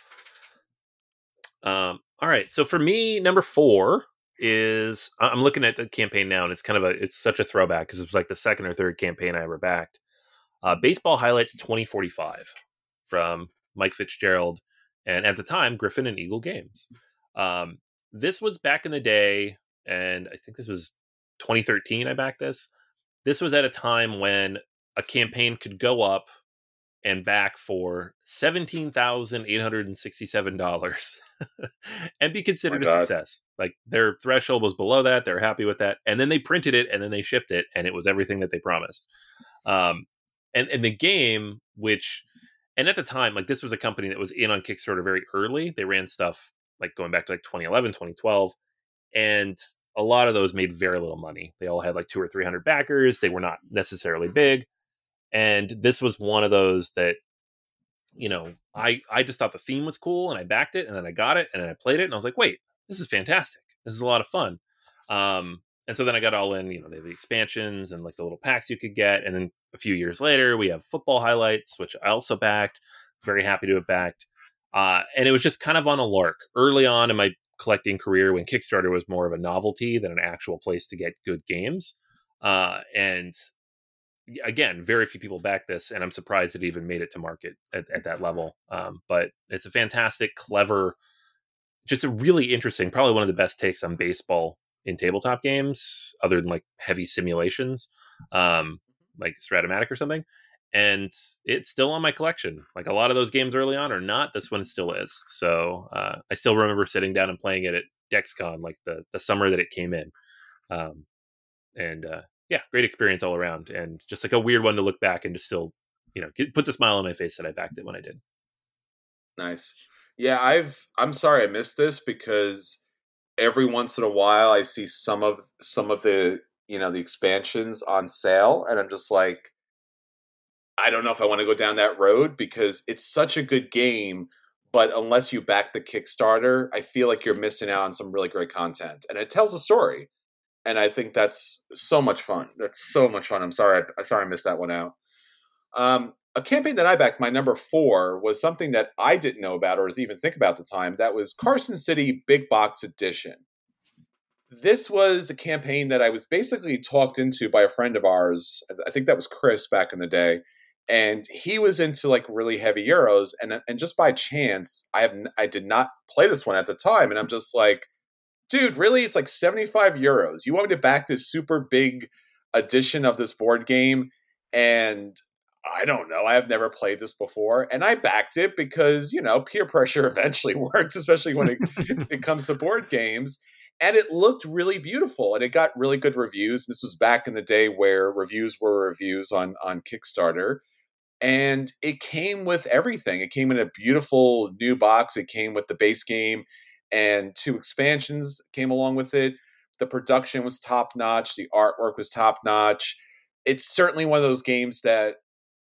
All right, so for me, number 4 is, I'm looking at the campaign now, and it's such a throwback because it was like the second or third campaign I ever backed. Baseball Highlights 2045 from Mike Fitzgerald, and at the time, Griffin and Eagle Games. This was back in the day, and I think this was 2013 I backed this. this was at a time when a campaign could go up and back for $17,867 and be considered a success. Like their threshold was below that. They're happy with that. And then they printed it and then they shipped it and it was everything that they promised. And the game, and at the time, like this was a company that was in on Kickstarter very early. They ran stuff like going back to like 2011, 2012. And a lot of those made very little money. They all had like 200 or 300 backers. They were not necessarily big. And this was one of those that, I just thought the theme was cool and I backed it and then I got it and then I played it and I was like, wait, this is fantastic. This is a lot of fun. And so then I got all in, they have the expansions and like the little packs you could get. And then a few years later, we have Football Highlights, which I also backed. Very happy to have backed. And it was just kind of on a lark early on in my collecting career when Kickstarter was more of a novelty than an actual place to get good games. And again, very few people back this, and I'm surprised it even made it to market at that level. But it's a fantastic, clever, just a really interesting, probably one of the best takes on baseball in tabletop games, other than like heavy simulations, like Stratomatic or something. And it's still on my collection. Like a lot of those games early on are not. This one still is. So I still remember sitting down and playing it at DexCon, like the summer that it came in. Yeah, great experience all around, and just like a weird one to look back and just still, puts a smile on my face that I backed it when I did. Nice. Yeah, I'm sorry I missed this because every once in a while I see some of the the expansions on sale, and I'm just like, I don't know if I want to go down that road because it's such a good game, but unless you back the Kickstarter, I feel like you're missing out on some really great content, and it tells a story. And I think that's so much fun. That's so much fun. I'm sorry I missed that one out. A campaign that I backed, my number 4, was something that I didn't know about or even think about at the time. That was Carson City Big Box Edition. This was a campaign that I was basically talked into by a friend of ours. I think that was Chris back in the day. And he was into like really heavy Euros. And just by chance, I did not play this one at the time. And I'm just like, dude, really? It's like 75 euros. You want me to back this super big edition of this board game? And I don't know. I have never played this before. And I backed it because, peer pressure eventually works, especially when it comes to board games. And it looked really beautiful and it got really good reviews. This was back in the day where reviews were reviews on Kickstarter. And it came with everything. It came in a beautiful new box. It came with the base game. And 2 expansions came along with it. The production was top-notch. The artwork was top-notch. It's certainly one of those games that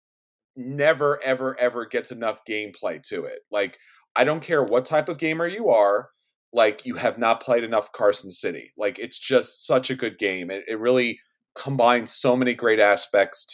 never, ever, ever gets enough gameplay to it. Like, I don't care what type of gamer you are, like, you have not played enough Carson City. Like, it's just such a good game. It really combines so many great aspects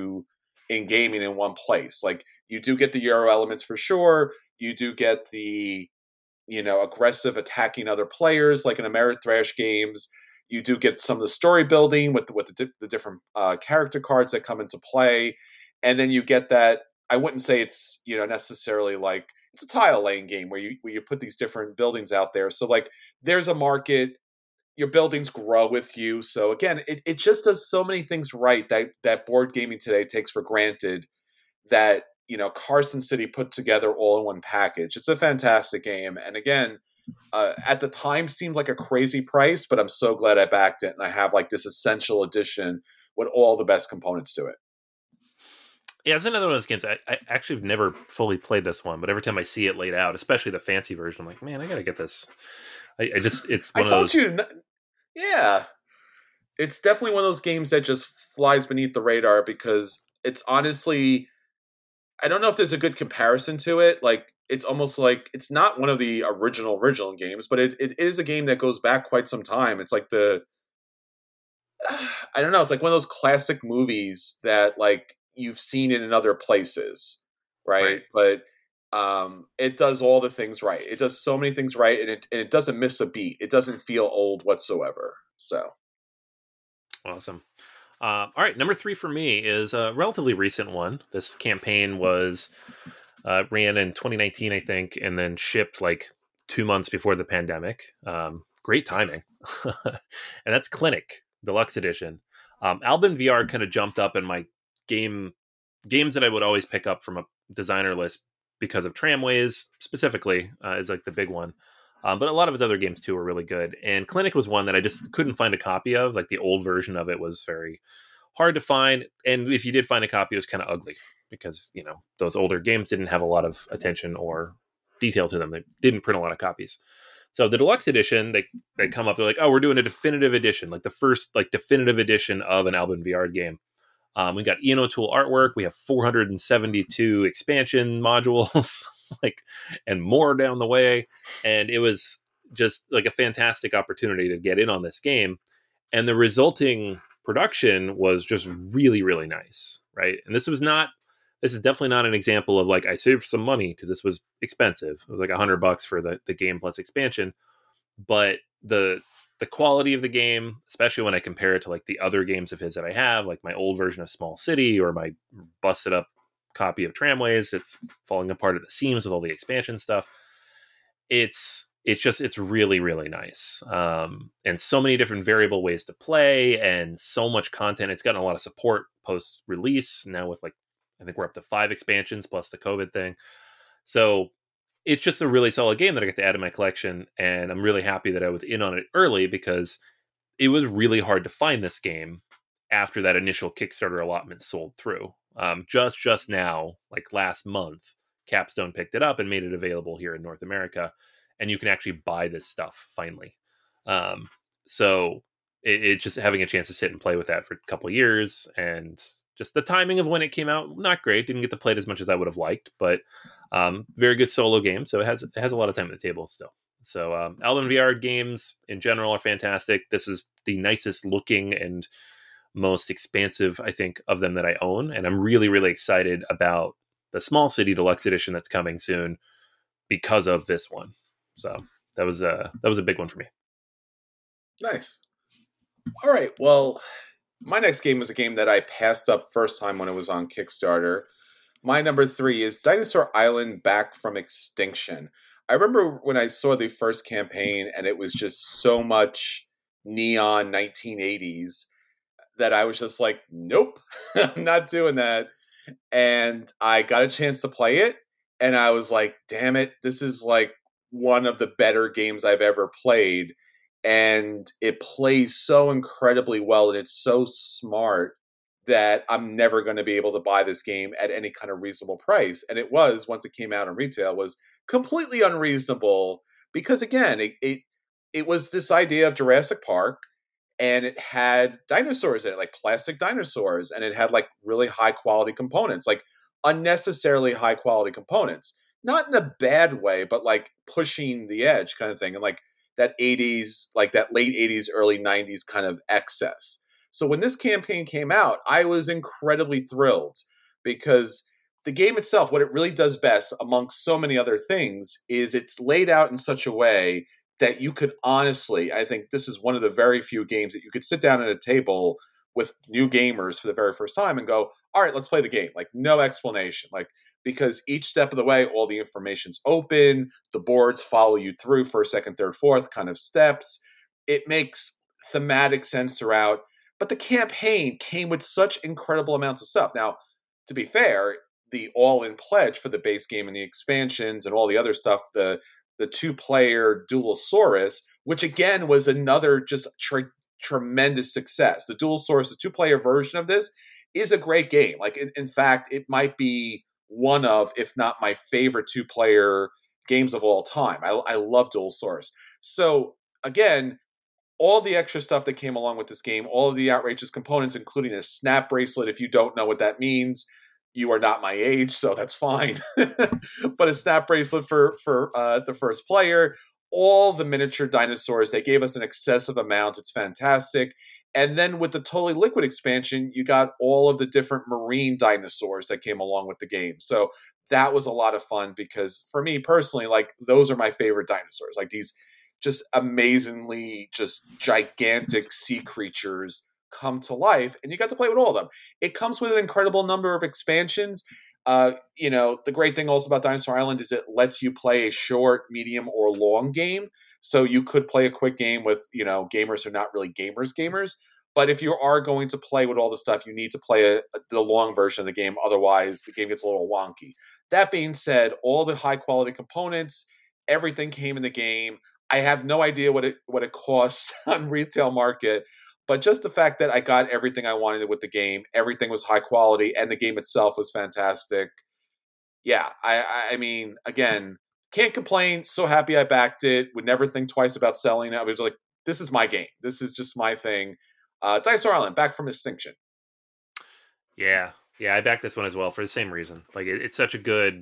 in gaming in one place. Like, you do get the Euro elements for sure. You do get the aggressive attacking other players like in Ameritrash games. You do get some of the story building with the different character cards that come into play. And then you get that, I wouldn't say it's, necessarily like, it's a tile laying game where you put these different buildings out there. So like there's a market, your buildings grow with you. So again, it just does so many things right that board gaming today takes for granted that, Carson City put together all in one package. It's a fantastic game. And again, at the time seemed like a crazy price, but I'm so glad I backed it. And I have like this essential edition with all the best components to it. Yeah, it's another one of those games. I actually have never fully played this one, but every time I see it laid out, especially the fancy version, I'm like, man, I got to get this. It's one of those. Yeah. It's definitely one of those games that just flies beneath the radar because it's honestly, I don't know if there's a good comparison to it. Like, it's almost like it's not one of the original games, but it is a game that goes back quite some time. It's like I don't know. It's like one of those classic movies that like you've seen it in other places, right? But it does all the things right. It does so many things right, and it doesn't miss a beat. It doesn't feel old whatsoever. So awesome. All right, number 3 for me is a relatively recent one. This campaign was ran in 2019, I think, and then shipped like 2 months before the pandemic. Great timing. And that's Clinic Deluxe Edition. Albin VR kind of jumped up in my games that I would always pick up from a designer list because of Tramways specifically is like the big one. But a lot of his other games too were really good. And Clinic was one that I just couldn't find a copy of. Like the old version of it was very hard to find. And if you did find a copy, it was kind of ugly because, those older games didn't have a lot of attention or detail to them. They didn't print a lot of copies. So the deluxe edition, they come up, they're like, oh, we're doing a definitive edition, like the first definitive edition of an Albin VR game. We got Ian O'Toole artwork. We have 472 expansion modules, and more down the way. And it was just like a fantastic opportunity to get in on this game. And the resulting production was just really, really nice, right? And this is definitely not an example of I saved some money because this was expensive. It was like $100 for the game plus expansion. But the quality of the game, especially when I compare it to the other games of his that I have, like my old version of Small City or my busted up copy of Tramways, it's falling apart at the seams with all the expansion stuff. It's really, really nice. And so many different variable ways to play and so much content. It's gotten a lot of support post release now with I think we're up to 5 expansions plus the COVID thing. So it's just a really solid game that I get to add to my collection. And I'm really happy that I was in on it early because it was really hard to find this game after that initial Kickstarter allotment sold through. Just now, last month, Capstone picked it up and made it available here in North America. And you can actually buy this stuff finally. So it's just having a chance to sit and play with that for a couple of years, and just the timing of when it came out, not great. Didn't get to play it as much as I would have liked, but very good solo game. So it has a lot of time at the table still. So Albin VR games in general are fantastic. This is the nicest looking and most expansive, I think, of them that I own. And I'm really, really excited about the Small City Deluxe Edition that's coming soon because of this one. So that was a big one for me. Nice. All right. Well, my next game was a game that I passed up first time when it was on Kickstarter. My number 3 is Dinosaur Island Back from Extinction. I remember when I saw the first campaign and it was just so much neon 1980s that I was just like, nope, I'm not doing that. And I got a chance to play it and I was like, damn it, this is one of the better games I've ever played. And it plays so incredibly well and it's so smart that I'm never going to be able to buy this game at any kind of reasonable price. And it was, once it came out in retail, was completely unreasonable because, again, it was this idea of Jurassic Park and it had dinosaurs in it, plastic dinosaurs, and it had really high quality components, unnecessarily high quality components. Not in a bad way, but pushing the edge kind of thing. And that 80s, that late 80s, early 90s kind of excess. So when this campaign came out, I was incredibly thrilled because the game itself, what it really does best amongst so many other things is it's laid out in such a way that you could honestly, I think this is one of the very few games that you could sit down at a table with new gamers for the very first time and go, all right, let's play the game. No explanation. Because each step of the way, all the information's open, the boards follow you through first, second, third, fourth kind of steps. It makes thematic sense throughout. But the campaign came with such incredible amounts of stuff. Now, to be fair, the all-in pledge for the base game and the expansions and all the other stuff, the 2-player Dualosaurus, which again was another just tremendous success. The Dualosaurus, the 2-player version of this, is a great game. In fact, it might be one of, if not my favorite 2-player games of all time. I love Dualosaurus. So again, all the extra stuff that came along with this game, all of the outrageous components, including a snap bracelet. If you don't know what that means, you are not my age, so that's fine. But a snap bracelet for the first player, all the miniature dinosaurs, they gave us an excessive amount. It's fantastic. And then with the Totally Liquid expansion, you got all of the different marine dinosaurs that came along with the game. So that was a lot of fun because for me personally, those are my favorite dinosaurs. These just amazingly just gigantic sea creatures come to life, and you got to play with all of them. It comes with an incredible number of expansions. The great thing also about Dinosaur Island is it lets you play a short, medium, or long game. So you could play a quick game with, gamers who are not really gamers, But if you are going to play with all the stuff, you need to play the long version of the game. Otherwise, the game gets a little wonky. That being said, all the high quality components, everything came in the game. I have no idea what it costs on retail market, but just the fact that I got everything I wanted with the game, everything was high quality, and the game itself was fantastic. Yeah, I mean, again, can't complain. So happy I backed it. Would never think twice about selling it. I was like, this is my game. This is just my thing. Dice Island, back from extinction. Yeah, I backed this one as well for the same reason. Like, it's such a good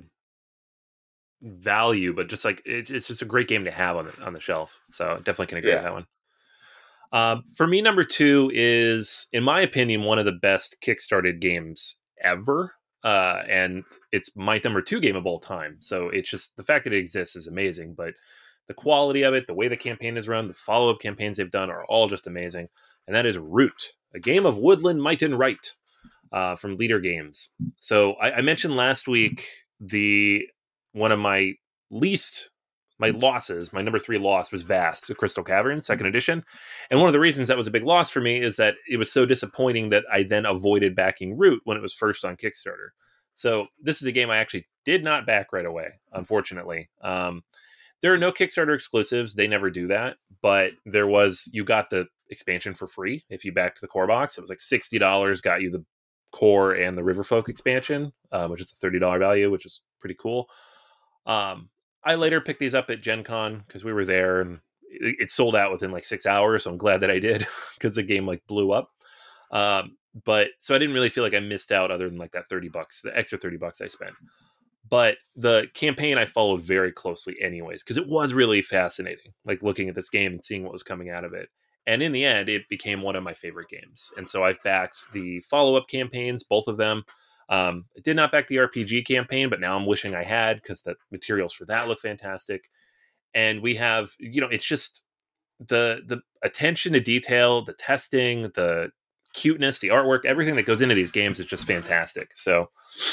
value, but just like it's just a great game to have on the shelf. So definitely can agree with that one. For me, number 2 is, in my opinion, one of the best Kickstarted games ever. And it's my number 2 game of all time. So it's just the fact that it exists is amazing, but the quality of it, the way the campaign is run, the follow-up campaigns they've done are all just amazing. And that is Root, a game of woodland might and right, from Leader Games. So I mentioned last week one of my losses, my number 3 loss was Vast, the Crystal Cavern, 2nd edition. And one of the reasons that was a big loss for me is that it was so disappointing that I then avoided backing Root when it was first on Kickstarter. So this is a game I actually did not back right away, unfortunately. There are no Kickstarter exclusives. They never do that. But you got the expansion for free if you backed the core box. It was like $60, got you the core and the Riverfolk expansion, which is a $30 value, which is pretty cool. I later picked these up at Gen Con because we were there, and it sold out within like 6 hours. So I'm glad that I did, because the game like blew up. But so I didn't really feel like I missed out, other than like that $30, the extra $30 I spent. But the campaign I followed very closely anyways, because it was really fascinating, like looking at this game and seeing what was coming out of it. And in the end, it became one of my favorite games. And so I've backed the follow-up campaigns, both of them. I did not back the RPG campaign, but now I'm wishing I had, because the materials for that look fantastic. And we have, it's just the attention to detail, the testing, the cuteness, the artwork, everything that goes into these games is just fantastic. So,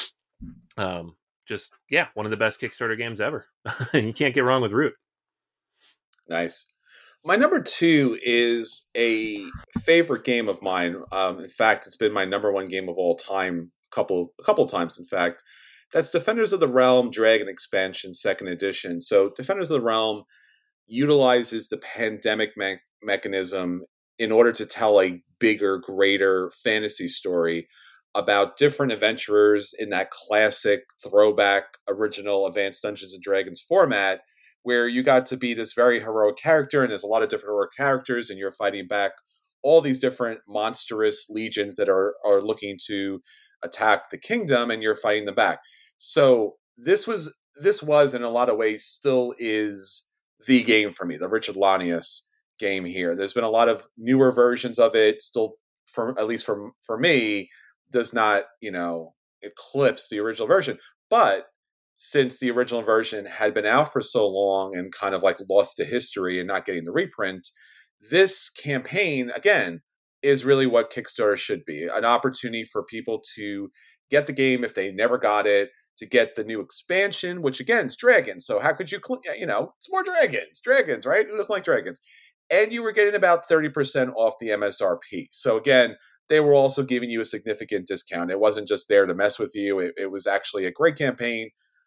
one of the best Kickstarter games ever. You can't get wrong with Root. Nice. My number 2 is a favorite game of mine. In fact, it's been my number 1 game of all time, a couple times, in fact. That's Defenders of the Realm Dragon Expansion 2nd edition. So Defenders of the Realm utilizes the pandemic mechanism in order to tell a bigger, greater fantasy story about different adventurers in that classic throwback original Advanced Dungeons and Dragons format, where you got to be this very heroic character, and there's a lot of different heroic characters, and you're fighting back all these different monstrous legions that are looking to attack the kingdom, and you're fighting them back. So this was in a lot of ways still is the game for me, the Richard Lanius game here. There's been a lot of newer versions of it, still, at least for me, does not, eclipse the original version. But since the original version had been out for so long and kind of like lost to history and not getting the reprint, this campaign, again, is really what Kickstarter should be. An opportunity for people to get the game if they never got it, to get the new expansion, which again is dragons. So how could you, it's more dragons, right? Who doesn't like dragons? And you were getting about 30% off the MSRP. So again, they were also giving you a significant discount. It wasn't just there to mess with you. It was actually a great campaign.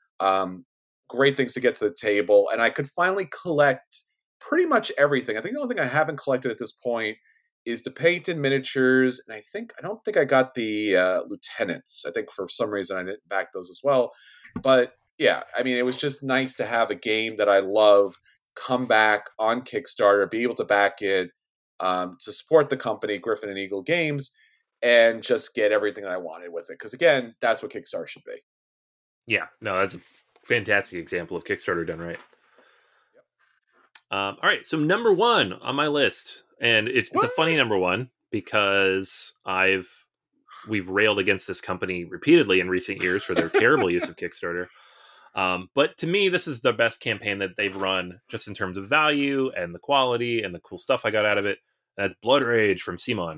Great things to get to the table. And I could finally collect pretty much everything. I think the only thing I haven't collected at this point is the painted miniatures. And I don't think I got the lieutenants. I think for some reason I didn't back those as well. But yeah, I mean, it was just nice to have a game that I love come back on Kickstarter, be able to back it, to support the company, Griffin and Eagle Games, and just get everything I wanted with it. Because again, that's what Kickstarter should be. Yeah, no, that's a fantastic example of Kickstarter done right. Yep. All right, so number 1 on my list, and it's a funny number 1 because we've railed against this company repeatedly in recent years for their terrible use of Kickstarter. But to me, this is the best campaign that they've run, just in terms of value and the quality and the cool stuff I got out of it. That's Blood Rage from CMON.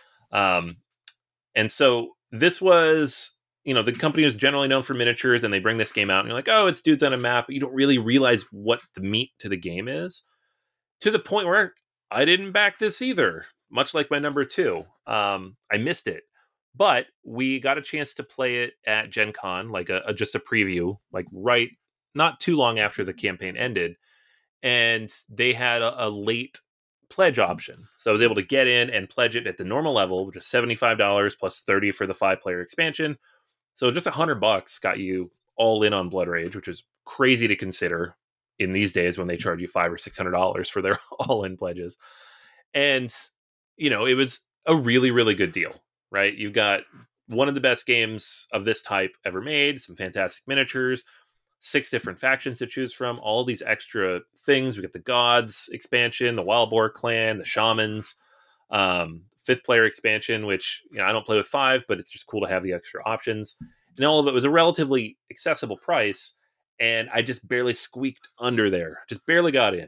And so this was, the company was generally known for miniatures, and they bring this game out and you're like, oh, it's dudes on a map. But you don't really realize what the meat to the game is, to the point where I didn't back this either, much like my number 2, I missed it. But we got a chance to play it at Gen Con, like just a preview, like right not too long after the campaign ended. And they had a late pledge option. So I was able to get in and pledge it at the normal level, which is $75 plus 30 for the 5-player expansion. So just $100 got you all in on Blood Rage, which is crazy to consider in these days when they charge you $500 or $600 for their all-in pledges. And, it was a really, really good deal, right? You've got one of the best games of this type ever made, some fantastic miniatures, 6 different factions to choose from, all these extra things. We got the Gods expansion, the Wild Boar clan, the Shamans, 5th player expansion, which, I don't play with 5, but it's just cool to have the extra options. And all of it was a relatively accessible price. And I just barely squeaked under there, just barely got in.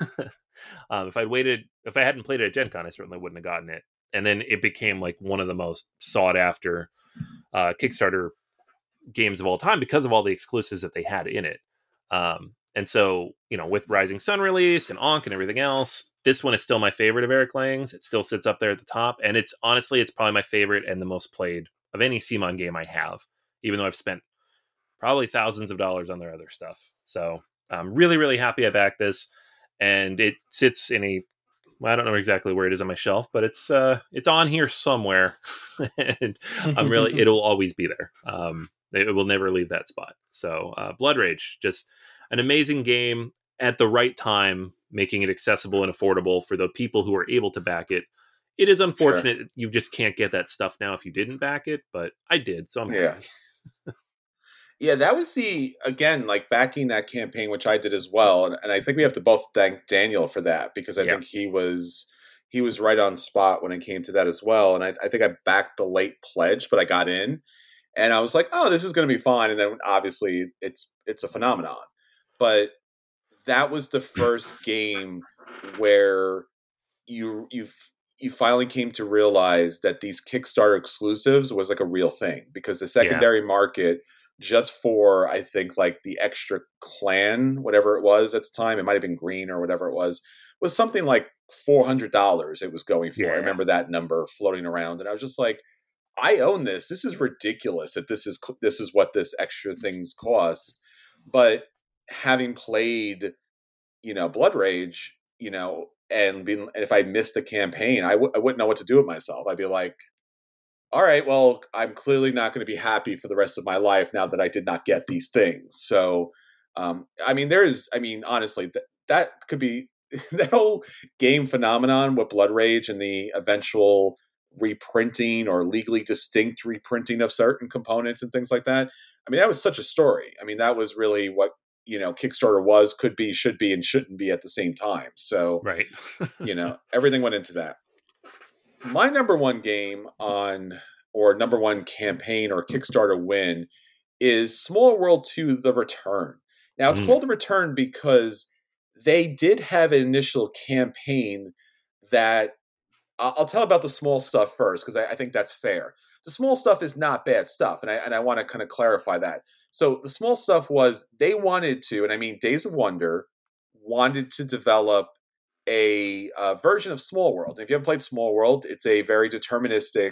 If I hadn't played it at Gen Con, I certainly wouldn't have gotten it. And then it became like one of the most sought after Kickstarter games of all time because of all the exclusives that they had in it. And so, with Rising Sun release and Ankh and everything else, this one is still my favorite of Eric Lang's. It still sits up there at the top. And it's probably my favorite and the most played of any CMON game I have, even though I've spent probably thousands of dollars on their other stuff. So I'm really, really happy I backed this. And it sits in I don't know exactly where it is on my shelf, but it's on here somewhere. And it'll always be there. It will never leave that spot. So Blood Rage, just an amazing game at the right time, making it accessible and affordable for the people who are able to back it. It is unfortunate you just can't get that stuff now if you didn't back it, but I did, so I'm happy. Yeah, that was like backing that campaign, which I did as well. And I think we have to both thank Daniel for that, because I think he was right on spot when it came to that as well. And I think I backed the late pledge, but I got in and I was like, oh, this is going to be fine. And then obviously it's a phenomenon. But that was the first game where you finally came to realize that these Kickstarter exclusives was like a real thing, because the secondary market, just for, I think, like the extra clan, whatever it was at the time, it might have been green or whatever it was something like $400 it was going for. I remember that number floating around, and I was just like, I own this. This is ridiculous that this is what this extra things cost. But having played, Blood Rage, and if I missed a campaign, I wouldn't know what to do with myself. I'd be like, all right, well, I'm clearly not going to be happy for the rest of my life now that I did not get these things. So, honestly, that could be that whole game phenomenon with Blood Rage and the eventual reprinting or legally distinct reprinting of certain components and things like that. I mean, that was such a story. I mean, that was really what, Kickstarter was, could be, should be, and shouldn't be at the same time. So, right. Everything went into that. My number one game number one campaign or Kickstarter win is Small World 2: The Return. Now, it's called The Return because they did have an initial campaign that I'll tell about the small stuff first, because I think that's fair. The small stuff is not bad stuff, and I want to kind of clarify that. So the small stuff was they wanted to, and I mean Days of Wonder wanted to develop a version of Small World. If you haven't played Small World, it's a very deterministic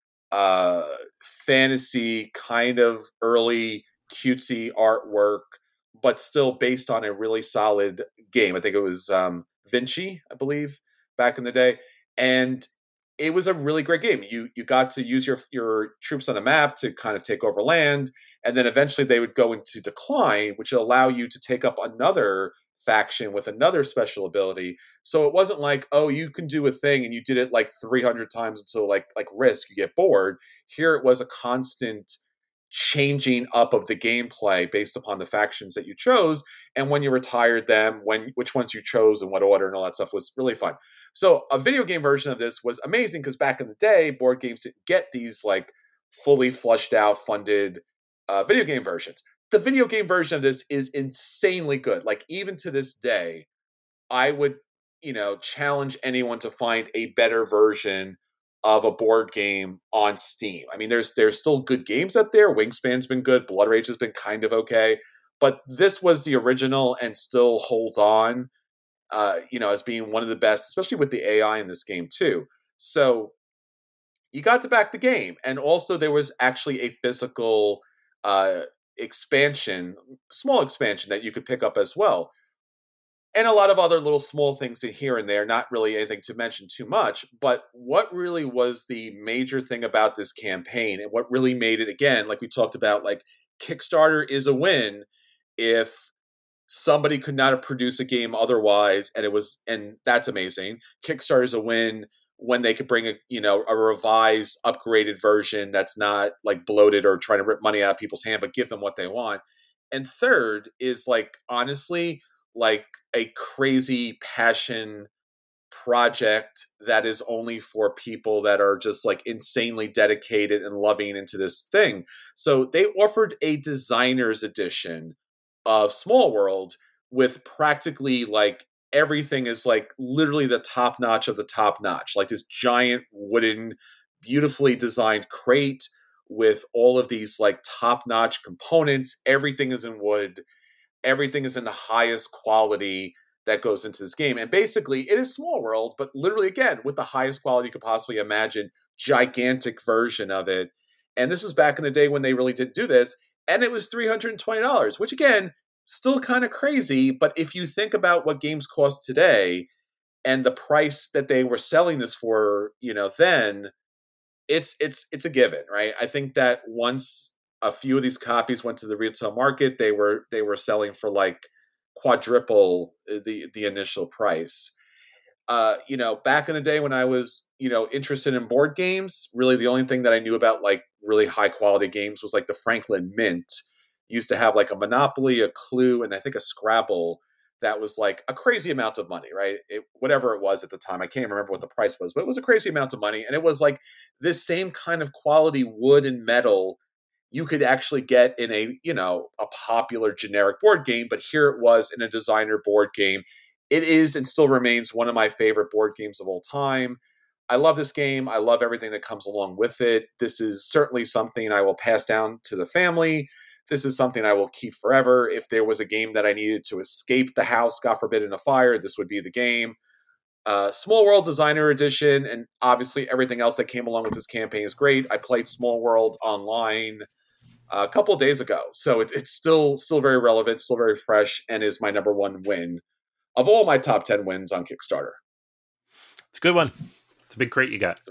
fantasy kind of early cutesy artwork, but still based on a really solid game. I think it was Vinci, I believe, back in the day. And it was a really great game. You got to use your troops on a map to kind of take over land, and then eventually they would go into decline, which would allow you to take up another faction with another special ability. So it wasn't like, oh, you can do a thing and you did it like 300 times until like Risk, you get bored. Here it was a constant changing up of the gameplay based upon the factions that you chose, and when you retired them, which ones you chose and what order and all that stuff was really fun. So a video game version of this was amazing, because back in the day, board games didn't get these like fully flushed out, funded video game versions. The video game version of this is insanely good. Like, even to this day, I would, challenge anyone to find a better version of a board game on Steam. I mean, there's still good games out there. Wingspan's been good. Blood Rage has been kind of okay. But this was the original and still holds on, as being one of the best, especially with the AI in this game too. So you got to back the game. And also there was actually a physical expansion, small expansion that you could pick up as well. And a lot of other little small things in here and there, not really anything to mention too much. But what really was the major thing about this campaign, and what really made it, again, like we talked about, like Kickstarter is a win if somebody could not have produced a game otherwise, and that's amazing. Kickstarter is a win when they could bring a revised, upgraded version that's not like bloated or trying to rip money out of people's hand, but give them what they want. And third is, like, honestly, like a crazy passion project that is only for people that are just like insanely dedicated and loving into this thing. So they offered a designer's edition of Small World with practically like everything is like literally the top notch of the top notch, like this giant wooden, beautifully designed crate with all of these like top notch components. Everything is in wood. Everything is in the highest quality that goes into this game. And basically, it is Small World, but literally, again, with the highest quality you could possibly imagine, gigantic version of it. And this is back in the day when they really did do this. And it was $320, which, again, still kind of crazy. But if you think about what games cost today and the price that they were selling this for, then it's a given, right? I think that once a few of these copies went to the retail market, they were selling for like quadruple the initial price. Back in the day when I was, interested in board games, really the only thing that I knew about like really high quality games was like the Franklin Mint used to have like a Monopoly, a Clue, and I think a Scrabble that was like a crazy amount of money, right? Whatever it was at the time. I can't remember what the price was, but it was a crazy amount of money. And it was like this same kind of quality wood and metal you could actually get in a popular generic board game, but here it was in a designer board game. It is and still remains one of my favorite board games of all time. I love this game. I love everything that comes along with it. This is certainly something I will pass down to the family. This is something I will keep forever. If there was a game that I needed to escape the house, God forbid, in a fire, this would be the game. Small World Designer Edition, and obviously everything else that came along with this campaign is great. I played Small World online a couple of days ago, so it's still very relevant, still very fresh, and is my number one win of all my top 10 wins on Kickstarter. It's a good one. It's a big crate you got.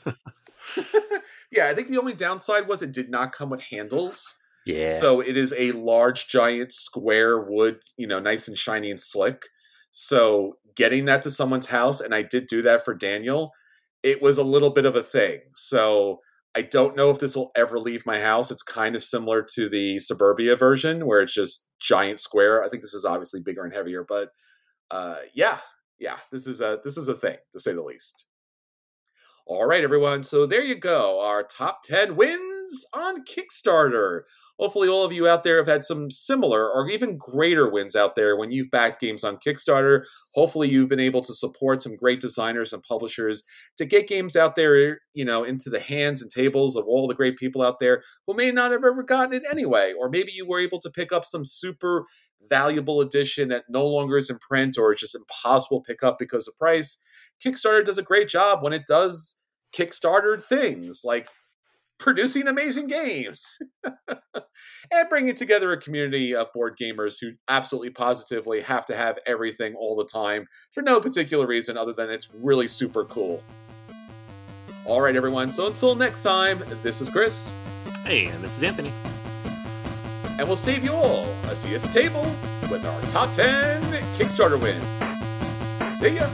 Yeah, I think the only downside was it did not come with handles. Yeah. So it is a large, giant, square wood, nice and shiny and slick. So getting that to someone's house, and I did do that for Daniel, it was a little bit of a thing. So I don't know if this will ever leave my house. It's kind of similar to the Suburbia version where it's just giant square. I think this is obviously bigger and heavier, but yeah, this is a thing, to say the least. All right, everyone. So there you go. Our top 10 wins on Kickstarter. Hopefully all of you out there have had some similar or even greater wins out there when you've backed games on Kickstarter. Hopefully you've been able to support some great designers and publishers to get games out there, into the hands and tables of all the great people out there who may not have ever gotten it anyway. Or maybe you were able to pick up some super valuable edition that no longer is in print or it's just impossible to pick up because of price. Kickstarter does a great job when it does Kickstarter things like producing amazing games and bringing together a community of board gamers who absolutely positively have to have everything all the time for no particular reason other than it's really super cool. All right, everyone. So until next time, this is Chris. Hey, and this is Anthony. And we'll save you all a seat at the table with our top 10 Kickstarter wins. See ya.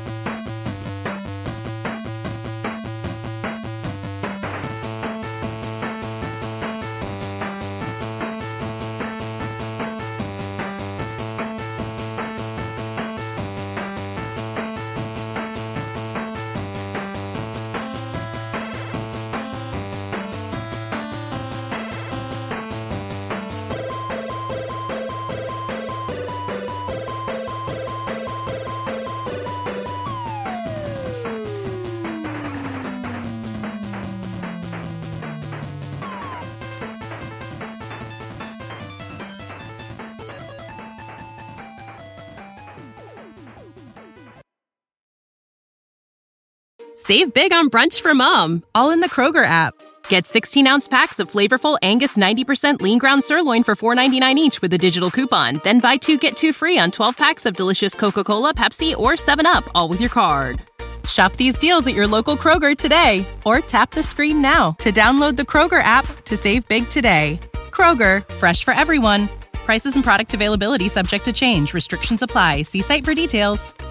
Save big on brunch for mom, all in the Kroger app. Get 16-ounce packs of flavorful Angus 90% lean ground sirloin for $4.99 each with a digital coupon. Then buy 2, get 2 free on 12 packs of delicious Coca-Cola, Pepsi, or 7-Up, all with your card. Shop these deals at your local Kroger today, or tap the screen now to download the Kroger app to save big today. Kroger, fresh for everyone. Prices and product availability subject to change. Restrictions apply. See site for details.